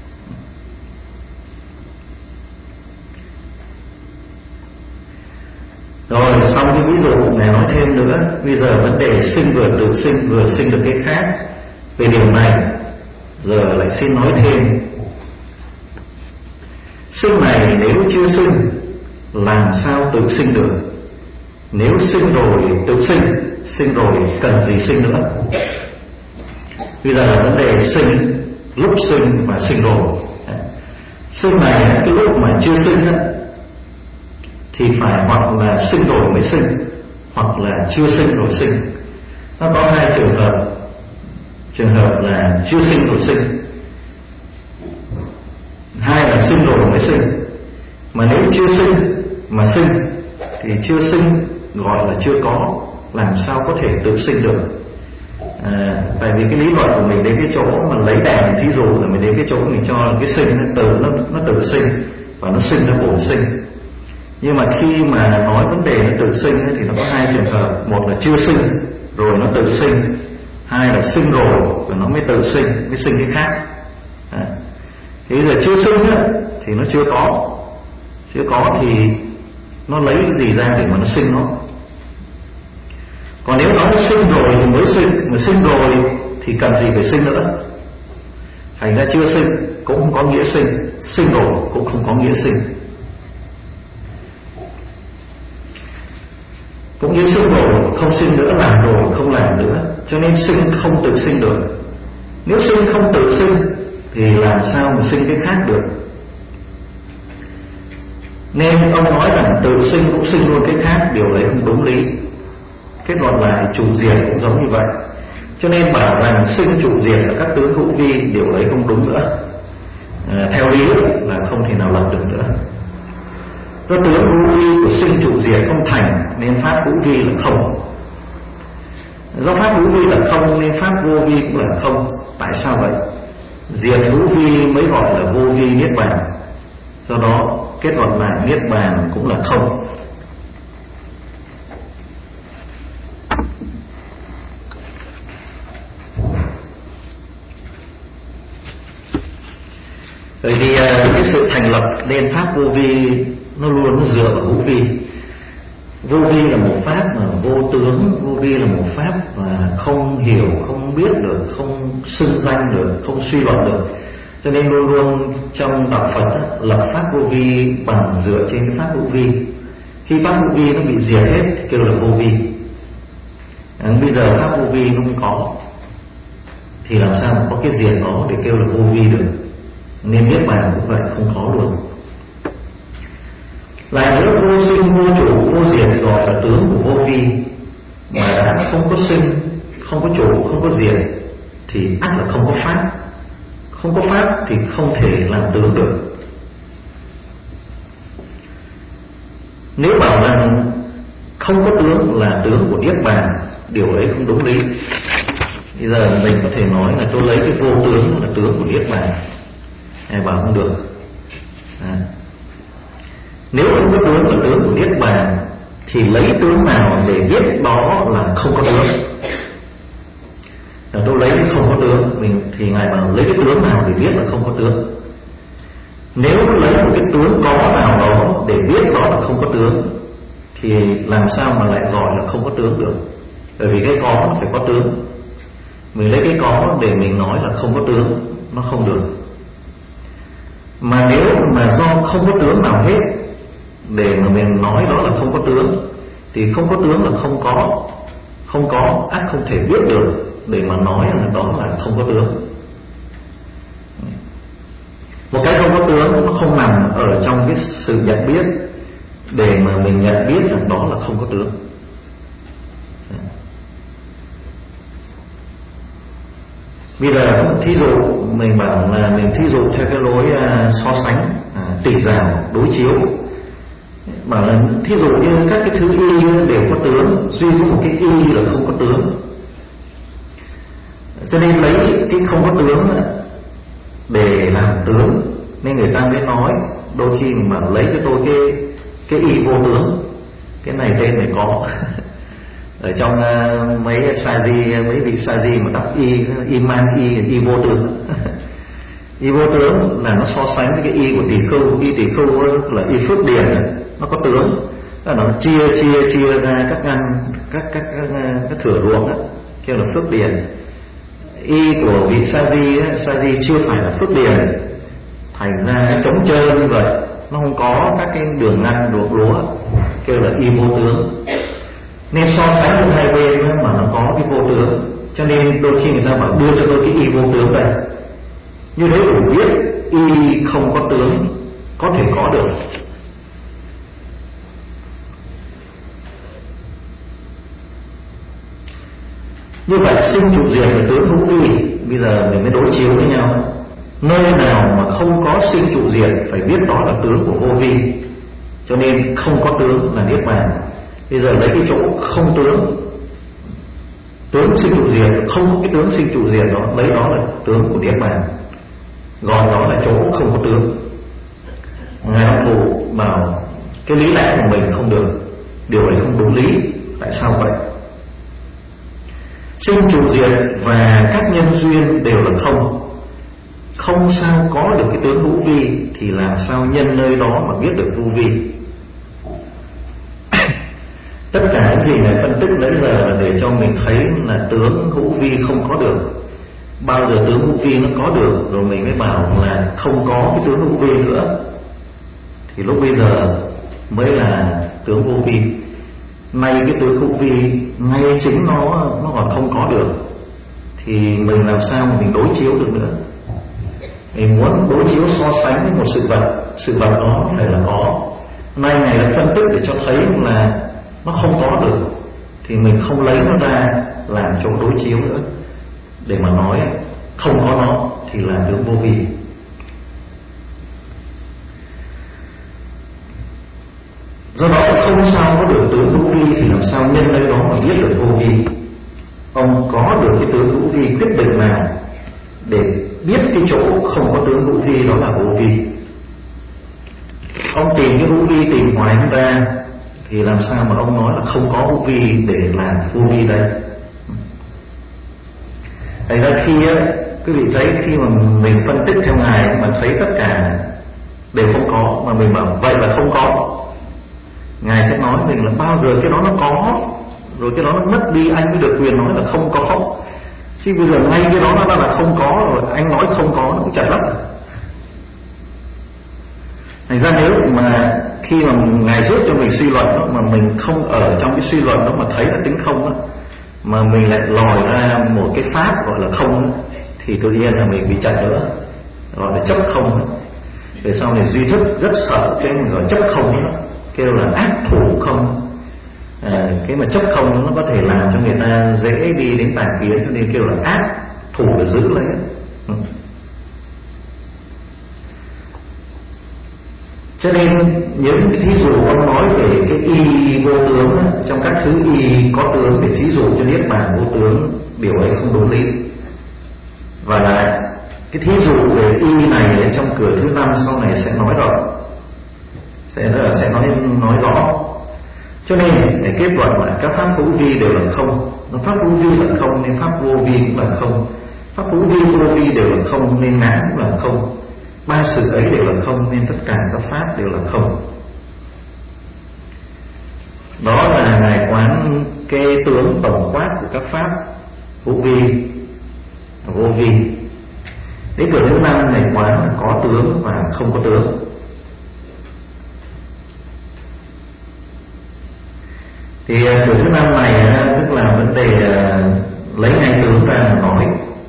Rồi xong cái ví dụ này nói thêm nữa. Bây giờ vấn đề sinh vừa tự sinh vừa sinh được cái khác. Về điều này giờ lại xin nói thêm. Sinh này nếu chưa sinh làm sao tự sinh được? Nếu sinh rồi tự sinh, sinh rồi cần gì sinh nữa? Bây giờ là vấn đề sinh, lúc sinh và sinh rồi. Sinh này cái lúc mà chưa sinh đó, thì phải hoặc là sinh rồi mới sinh, hoặc là chưa sinh rồi sinh. Nó có hai trường hợp. Trường hợp là chưa sinh rồi sinh, hai là sinh rồi mới sinh. Mà nếu chưa sinh mà sinh thì chưa sinh gọi là chưa có, làm sao có thể tự sinh được? À, tại vì cái lý luận của mình đến cái chỗ mà lấy đèn thí dụ là mình đến cái chỗ mình cho là cái sinh nó tự nó, nó tự sinh và nó sinh ra bổn sinh. Nhưng mà khi mà nói vấn đề nó tự sinh ấy, thì nó có hai trường hợp. Một là chưa sinh rồi nó tự sinh, hai là sinh rồi rồi nó mới tự sinh, mới sinh cái khác. À, thế giờ chưa sinh ấy, thì nó chưa có. Chưa có thì nó lấy cái gì ra để mà nó sinh nó? Còn nếu nó sinh rồi thì mới sinh, mà sinh rồi thì cần gì phải sinh nữa? Thành ra chưa sinh cũng không có nghĩa sinh, sinh rồi cũng không có nghĩa sinh. Cũng như sinh rồi không sinh nữa, làm rồi không làm nữa. Cho nên sinh không tự sinh được. Nếu sinh không tự sinh thì làm sao mà sinh cái khác được? Nên ông nói rằng tự sinh cũng sinh luôn cái khác, điều ấy không đúng lý. Kết luận lại trụ diệt cũng giống như vậy. Cho nên bảo rằng sinh trụ diệt ở các tướng hữu vi, điều ấy không đúng nữa. À, theo lý là không thể nào lập được nữa. Do tướng hữu vi của sinh trụ diệt không thành nên pháp hữu vi là không. Do pháp hữu vi là không nên pháp vô vi cũng là không. Tại sao vậy? Diệt hữu vi mới gọi là vô vi niết bàn. Do đó kết luận lại niết bàn cũng là không. Bởi vì cái sự thành lập nên pháp vô vi nó luôn nó dựa vào hữu vi. Vô vi là một pháp mà vô tướng, vô vi là một pháp mà không hiểu, không biết được, không xưng danh được, không suy luận được. Cho nên luôn luôn trong đạo Phật đó, lập pháp vô vi bằng dựa trên cái pháp hữu vi. Khi pháp hữu vi nó bị diệt hết thì kêu là vô vi. À, bây giờ pháp vô vi nó không có thì làm sao mà có cái diệt nó để kêu là vô vi được? Nên niết bàn cũng vậy, không có luôn. Lại nữa, vô sinh, vô chủ, vô diệt gọi là tướng của vô vi. Mà đã không có sinh, không có chủ, không có diệt thì ắt là không có pháp. Không có pháp thì không thể làm tướng được. Nếu bảo rằng không có tướng là tướng của niết bàn, điều ấy không đúng lý. Bây giờ mình có thể nói là tôi lấy cái vô tướng là tướng của niết bàn, ai bảo không được. À, nếu không có tướng là tướng của niết bàn thì lấy tướng nào để biết đó là không có tướng? Là tôi lấy cái không có tướng mình thì ngài bảo lấy cái tướng nào để biết là không có tướng? Nếu lấy một cái tướng có nào đó để biết đó là không có tướng thì làm sao mà lại gọi là không có tướng được? Bởi vì cái có nó phải có tướng. Mình lấy cái có để mình nói là không có tướng, nó không được. Mà nếu mà do không có tướng nào hết để mà mình nói đó là không có tướng thì không có tướng là không có, không có ắt không thể biết được để mà nói là đó là không có tướng. Một cái không có tướng nó không nằm ở trong cái sự nhận biết để mà mình nhận biết là đó là không có tướng. Bây giờ có một thí dụ mình bảo là mình thí dụ theo cái lối uh, so sánh, uh, tỉ rào, đối chiếu, bảo là thí dụ như các cái thứ y đều có tướng, duy có một cái y là không có tướng. Cho nên lấy cái không có tướng để làm tướng, nên người ta mới nói đôi khi mà lấy cho tôi cái cái y vô tướng, cái này tên này có ở trong uh, mấy sa di, mấy vị sa di mà đọc y iman y y vô tướng y vô tướng là nó so sánh với cái y của tỷ khưu. Y tỷ khưu là y phước điền, nó có tướng, nó chia chia chia ra các ngăn các các các, các thửa ruộng á, kêu là phước điền. Y của vị sa di sa di chưa phải là phước điền, thành ra nó trống trơn như vậy, nó không có các cái đường ngăn ruộng lúa, kêu là y vô tướng. Nên so sánh với hai bên mà nó có cái vô tướng, cho nên đôi khi người ta bảo đưa cho tôi cái y vô tướng đây, như thế đủ biết y không có tướng có thể có được. Như vậy sinh trụ diệt là tướng hữu vi. Bây giờ mình mới đối chiếu với nhau. Nơi nào mà không có sinh trụ diệt phải biết đó là tướng của vô vi, cho nên không có tướng là niết bàn. Bây giờ lấy cái chỗ không tướng, tướng sinh trụ diệt, không có cái tướng sinh trụ diệt đó, lấy đó là tướng của niết bàn, gọi đó là chỗ không có tướng. Ngài Đạo Phụ bảo cái lý lẽ của mình không được, điều ấy không đúng lý. Tại sao vậy? Sinh trụ diệt và các nhân duyên đều là không, không sao có được cái tướng hữu vi, thì làm sao nhân nơi đó mà biết được vô vi? Tất cả những gì này phân tích nãy giờ là để cho mình thấy là tướng hữu vi không có được. Bao giờ tướng hữu vi nó có được rồi mình mới bảo là không có cái tướng hữu vi nữa, thì lúc bây giờ mới là tướng vô vi. Nay cái tướng hữu vi ngay chính nó nó còn không có được, thì mình làm sao mà mình đối chiếu được nữa? Mình muốn đối chiếu so sánh với một sự vật, sự vật đó phải là có. Nay này là phân tích để cho thấy là nó không có được, thì mình không lấy nó ra làm chỗ đối chiếu nữa, để mà nói không có nó thì là tướng vô vi. Do đó không sao có được tướng hữu vi, thì làm sao nhân nơi đó mà biết được vô vi? Ông có được cái tướng hữu vi quyết định nào để biết cái chỗ không có tướng hữu vi đó là vô vi? Ông tìm cái hữu vi tìm hoài không ra, thì làm sao mà ông nói là không có hữu vi để làm vô vi đây? Thành ra khi á, quý vị thấy khi mà mình phân tích theo Ngài mà thấy tất cả đều không có, mà mình bảo vậy là không có, Ngài sẽ nói mình là bao giờ cái đó nó có, rồi cái đó nó mất đi anh mới được quyền nói là không có. Chứ bây giờ ngay cái đó nó là không có rồi, anh nói không có nó cũng chả lắm. Thành ra nếu mà khi mà Ngài giúp cho mình suy luận đó, mà mình không ở trong cái suy luận đó mà thấy là tính không đó, mà mình lại lòi ra một cái pháp gọi là không đó, thì tự nhiên là mình bị chặt nữa, gọi là chấp không đó. Về sau này duy thức rất sợ cái gọi chấp không đó, kêu là ác thủ không. À, cái mà chấp không nó có thể làm cho người ta dễ đi đến tà kiến, cho nên kêu là ác thủ để giữ lấy. Ừ. Cho nên những thí dụ ông nói về cái y vô tướng á, trong các thứ y có tướng để thí dụ cho niết bàn vô tướng, điều ấy không đúng lý. Và là cái thí dụ về y này trong cửa thứ năm sau này sẽ nói rõ, sẽ sẽ nói nói rõ. Cho nên để kết luận là các pháp hữu vi đều là không, pháp hữu vi là không nên pháp vô vi cũng là không, pháp hữu vi vô vi đều là không nên ngã cũng là không, ba sự ấy đều là không nên tất cả các pháp đều là không. Đó là Ngài quán cái tướng tổng quát của các pháp hữu vi, vô vi. Đến cửa thứ năm Ngài quán là có tướng và không có tướng. Thì kiểu thứ năm này tức là vấn đề lấy ngay tướng ra mà nói.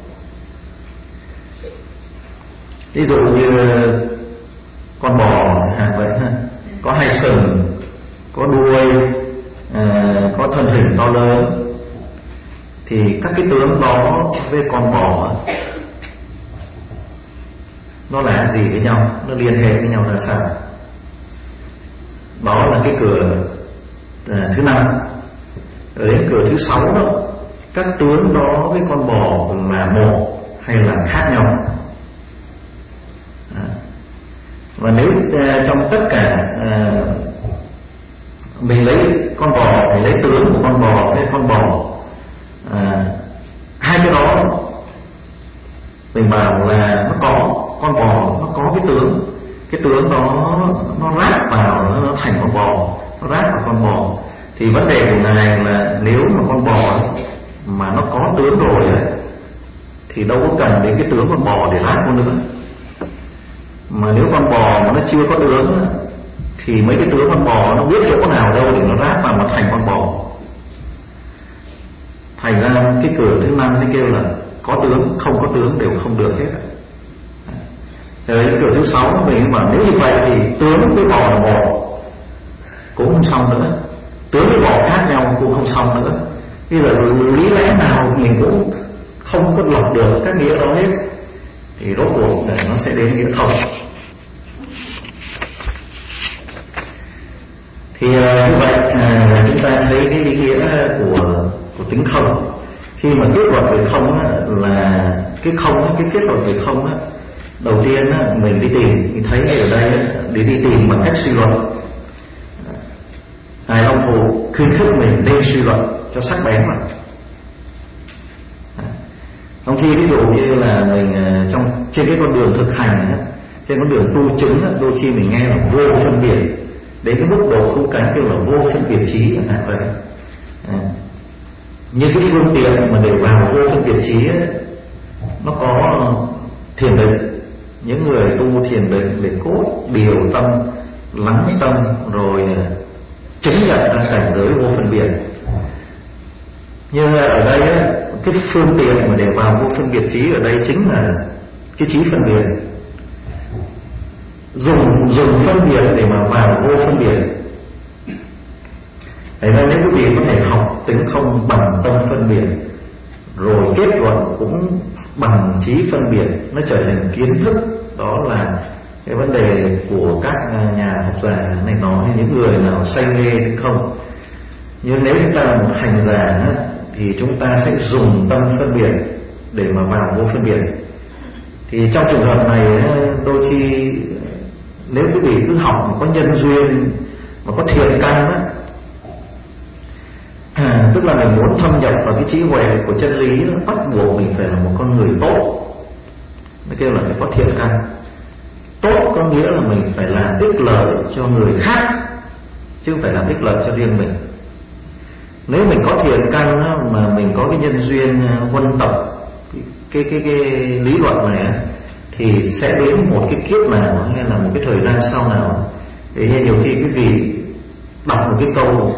Ví dụ như con bò hàng vậy ha, có hai sừng, có đuôi, à, có thân hình to lớn, thì các cái tướng đó với con bò nó là gì với nhau, nó liên hệ với nhau ra sao? Đó là cái cửa à, thứ năm. Ở đến cửa thứ sáu đó, các tướng đó với con bò là một hay là khác nhau? À, và nếu à, trong tất cả à, mình lấy con bò, mình lấy tướng của con bò với con bò, à, hai cái đó mình bảo là nó có con bò, nó có cái tướng, cái tướng đó nó ráp vào, nó thành con bò, nó ráp vào con bò. Thì vấn đề của ngài là nếu mà con bò ấy, mà nó có tướng rồi ấy, thì đâu có cần đến cái tướng con bò để ráp con nữa. Mà nếu con bò mà nó chưa có tướng thì mấy cái tướng con bò nó biết chỗ nào đâu để nó ráp vào mà thành con bò. Thành ra cái cửa thứ năm nó kêu là có tướng, không có tướng đều không được hết. Rồi cái cửa thứ sáu mình bảo nếu như vậy thì tướng với bò là một cũng không xong nữa, tướng với bò khác nhau cũng không xong nữa. Bây giờ lý lẽ nào mình cũng không có lọc được các nghĩa đó hết, thì rốt cuộc nó sẽ đến nghĩa không. Thì như vậy à, chúng ta thấy cái ý nghĩa của của tính không. Khi mà kết luận về không á, là cái không, cái kết luận về không á, đầu tiên á, mình đi tìm, mình thấy ở đây á, để đi tìm bằng cách suy luận. Ngài Long Phù khuyến khích mình nên suy luận cho sắc bén mà. Trong khi ví dụ như là mình trong trên cái con đường thực hành á, trên con đường tu chứng á, đôi khi mình nghe là vô phân biệt, đến cái mức độ tu cái kêu là vô phân biệt trí chẳng hạn vậy. À, như cái phương tiện mà để vào vô phân biệt trí ấy, nó có thiền định. Những người tu thiền định để cốt điều tâm, lắng tâm, rồi chứng nhận ra cảnh giới vô phân biệt. Nhưng ở đây ấy, cái phương tiện mà để vào vô phân biệt trí ở đây chính là cái trí phân biệt. Dùng dùng phân biệt để mà vào vô phân biệt. Thế nên nếu quý vị có thể học tính không bằng tâm phân biệt, rồi kết luận cũng bằng trí phân biệt, nó trở thành kiến thức. Đó là cái vấn đề của các nhà học giả này nói, những người nào say mê tính không. Nhưng nếu chúng ta là một hành giả thì chúng ta sẽ dùng tâm phân biệt để mà vào vô phân biệt. Thì trong trường hợp này đôi khi nếu quý vị cứ học mà có nhân duyên, mà có thiện căn á, à, tức là mình muốn thâm nhập vào cái trí huệ của chân lý, bắt buộc mình phải là một con người tốt. Nó kêu là phải có thiện căn. Tốt có nghĩa là mình phải làm ích lợi cho người khác, chứ không phải làm ích lợi cho riêng mình. Nếu mình có thiện căn mà mình có cái nhân duyên huân tập cái cái cái, cái lý luận này, thì sẽ đến một cái kiếp nào hay là một cái thời gian sau nào, thì nhiều khi quý vị đọc một cái câu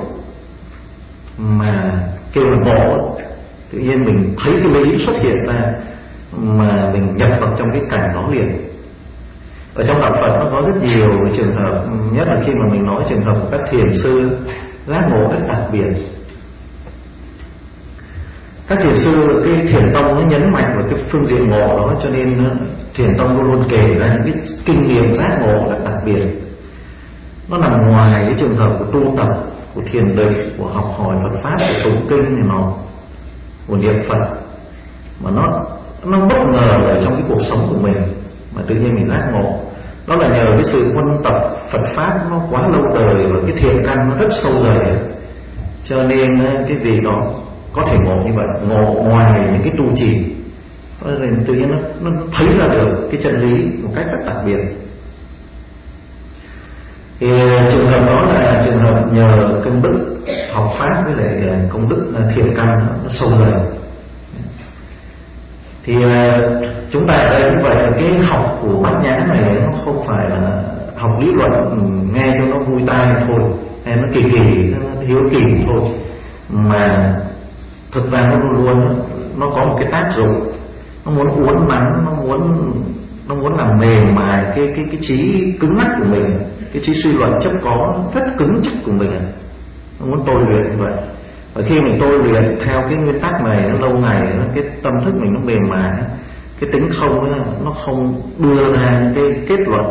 mà kêu là ngộ, tự nhiên mình thấy cái lý xuất hiện ra mà mình nhập vào trong cái cảnh đó liền. Ở trong đạo Phật nó có rất nhiều trường hợp, nhất là khi mà mình nói trường hợp của các thiền sư giác ngộ rất đặc biệt. Các thiền sư cái thiền tông nó nhấn mạnh vào cái phương diện ngộ đó, cho nên thiền tông luôn luôn kể ra những cái kinh nghiệm giác ngộ rất đặc biệt. Nó nằm ngoài cái trường hợp của tu tập, của thiền định, của học hỏi Phật pháp, của tụng kinh này nó, của niệm Phật, mà nó nó bất ngờ ở trong cái cuộc sống của mình mà tự nhiên mình giác ngộ. Đó là nhờ cái sự huân tập Phật pháp nó quá lâu đời và cái thiện căn nó rất sâu dày, cho nên cái gì đó có thể ngộ như vậy, ngộ ngoài những cái tu trì, tự nhiên nó, nó thấy ra được cái chân lý một cách rất đặc biệt. Thì trường hợp đó là trường hợp nhờ công đức học pháp với lại công đức thiện căn nó sâu dày. Thì chúng ta ở đây như vậy, cái học của Bát Nhã này nó không phải là học lý luận nghe cho nó vui tai thôi, hay nó kỳ kỳ, nó hiếu kỳ thôi, mà thực ra nó luôn luôn nó có một cái tác dụng, nó muốn uốn nắn, nó muốn nó muốn làm mềm mại cái cái cái trí cứng nhắc của mình, cái trí suy luận chấp có rất cứng chắc của mình, nó muốn tôi luyện như vậy. Và khi mình tôi luyện theo cái nguyên tắc này nó lâu ngày, nó, cái tâm thức mình nó mềm mại, cái tính không ấy, nó không đưa ra cái kết luận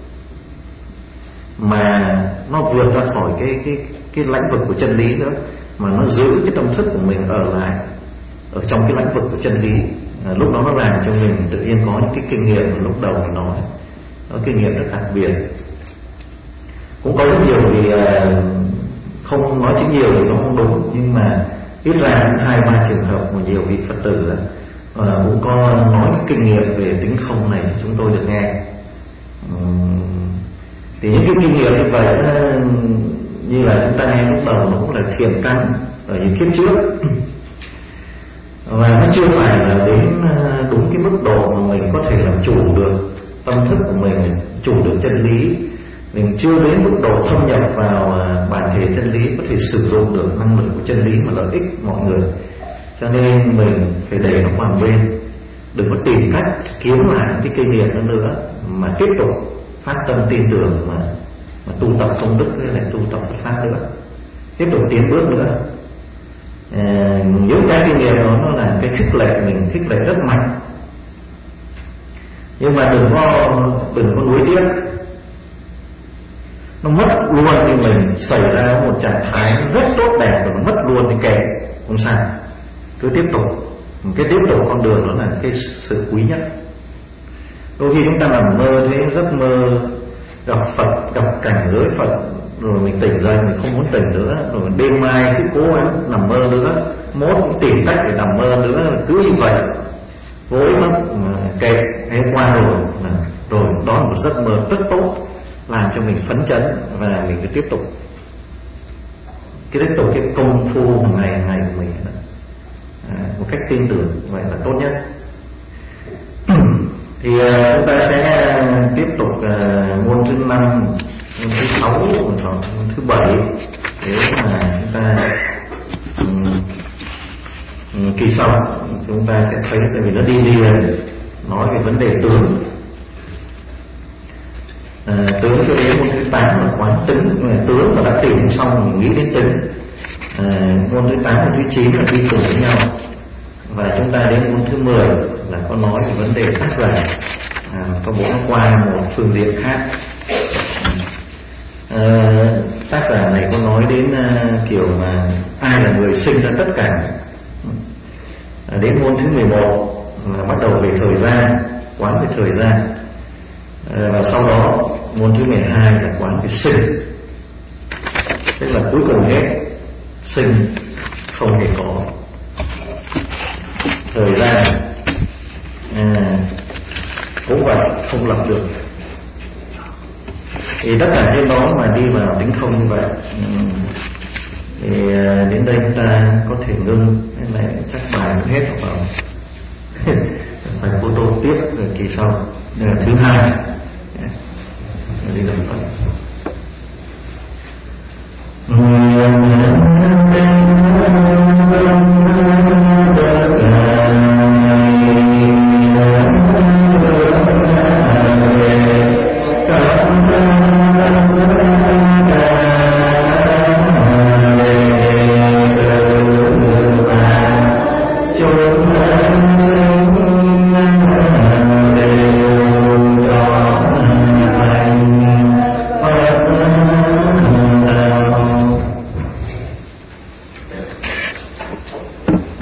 mà nó vượt ra khỏi cái cái cái lãnh vực của chân lý nữa, mà nó giữ cái tâm thức của mình ở lại ở trong cái lãnh vực của chân lý. À, lúc đó nó làm cho mình tự nhiên có những cái kinh nghiệm mà lúc đầu mình nói, nó kinh nghiệm rất đặc biệt. Cũng có rất nhiều thì uh, không nói chữ nhiều thì nó không đúng, nhưng mà ít ra hai ba trường hợp của nhiều vị Phật tử uh, cũng có nói cái kinh nghiệm về tính không này chúng tôi được nghe. Um, thì những cái kinh nghiệm như vậy uh, như là chúng ta nghe lúc đầu nó cũng là thiền căn ở những kiếp trước, và nó chưa phải là đến đúng cái mức độ mà mình có thể làm chủ được tâm thức của mình, chủ được chân lý. Mình chưa đến mức độ thâm nhập vào bản thể chân lý, có thể sử dụng được năng lực của chân lý mà lợi ích mọi người. Cho nên mình phải để nó qua bên, đừng có tìm cách kiếm lại cái kinh nghiệm đó nữa, mà tiếp tục phát tâm tin tưởng mà, mà tu tập công đức hay là tu tập Phật pháp nữa, tiếp tục tiến bước nữa. À, những cái kinh nghiệm đó nó là cái khích lệ mình, khích lệ rất mạnh, nhưng mà đừng có đừng có nuối tiếc. Nó mất luôn thì mình xảy ra một trạng thái rất tốt đẹp rồi nó mất luôn thì kệ, không sao, cứ tiếp tục. Cái tiếp tục con đường đó là cái sự quý nhất. Đôi khi chúng ta nằm mơ thấy giấc mơ gặp Phật, gặp cảnh giới Phật, rồi mình tỉnh dậy mình không muốn tỉnh nữa, rồi đêm mai cứ cố gắng nằm mơ nữa, mốt tìm cách để nằm mơ nữa, cứ như vậy vối mất kệ, hay qua rồi rồi đó là một giấc mơ rất tốt, làm cho mình phấn chấn và mình cứ tiếp tục cái tiếp tục cái công phu ngày ngày của mình à, một cách tin tưởng, vậy là tốt nhất. Thì uh, chúng ta sẽ tiếp tục uh, môn thứ năm, môn thứ sáu, môn thứ bảy. Nếu mà chúng ta um, um, kỳ sau chúng ta sẽ thấy, tại vì nó đi liền nói về vấn đề tướng. À, tướng cho đến môn thứ tám là quán tính, tướng mà đã tìm xong mình nghĩ đến tính. À, môn thứ tám và thứ chín là đi cùng với nhau, và chúng ta đến môn thứ mười là có nói về vấn đề tác giả, à, có bố nó qua một phương diện khác. À, tác giả này có nói đến uh, kiểu mà ai là người sinh ra tất cả. À, đến môn thứ mười một là bắt đầu về thời gian, quán về thời gian. À, và sau đó môn thứ mười hai là quán về sinh, tức là cuối cùng hết sinh không hề có, thời gian à, cũng vậy, không lập được. Thì tất cả những đó mà đi vào tính không như vậy. Thì đến đây chúng ta có thể ngưng, nên lại chắc bài cũng hết vào phải photo tiếp rồi kỳ sau. Đây là thứ hai đi làm Phật.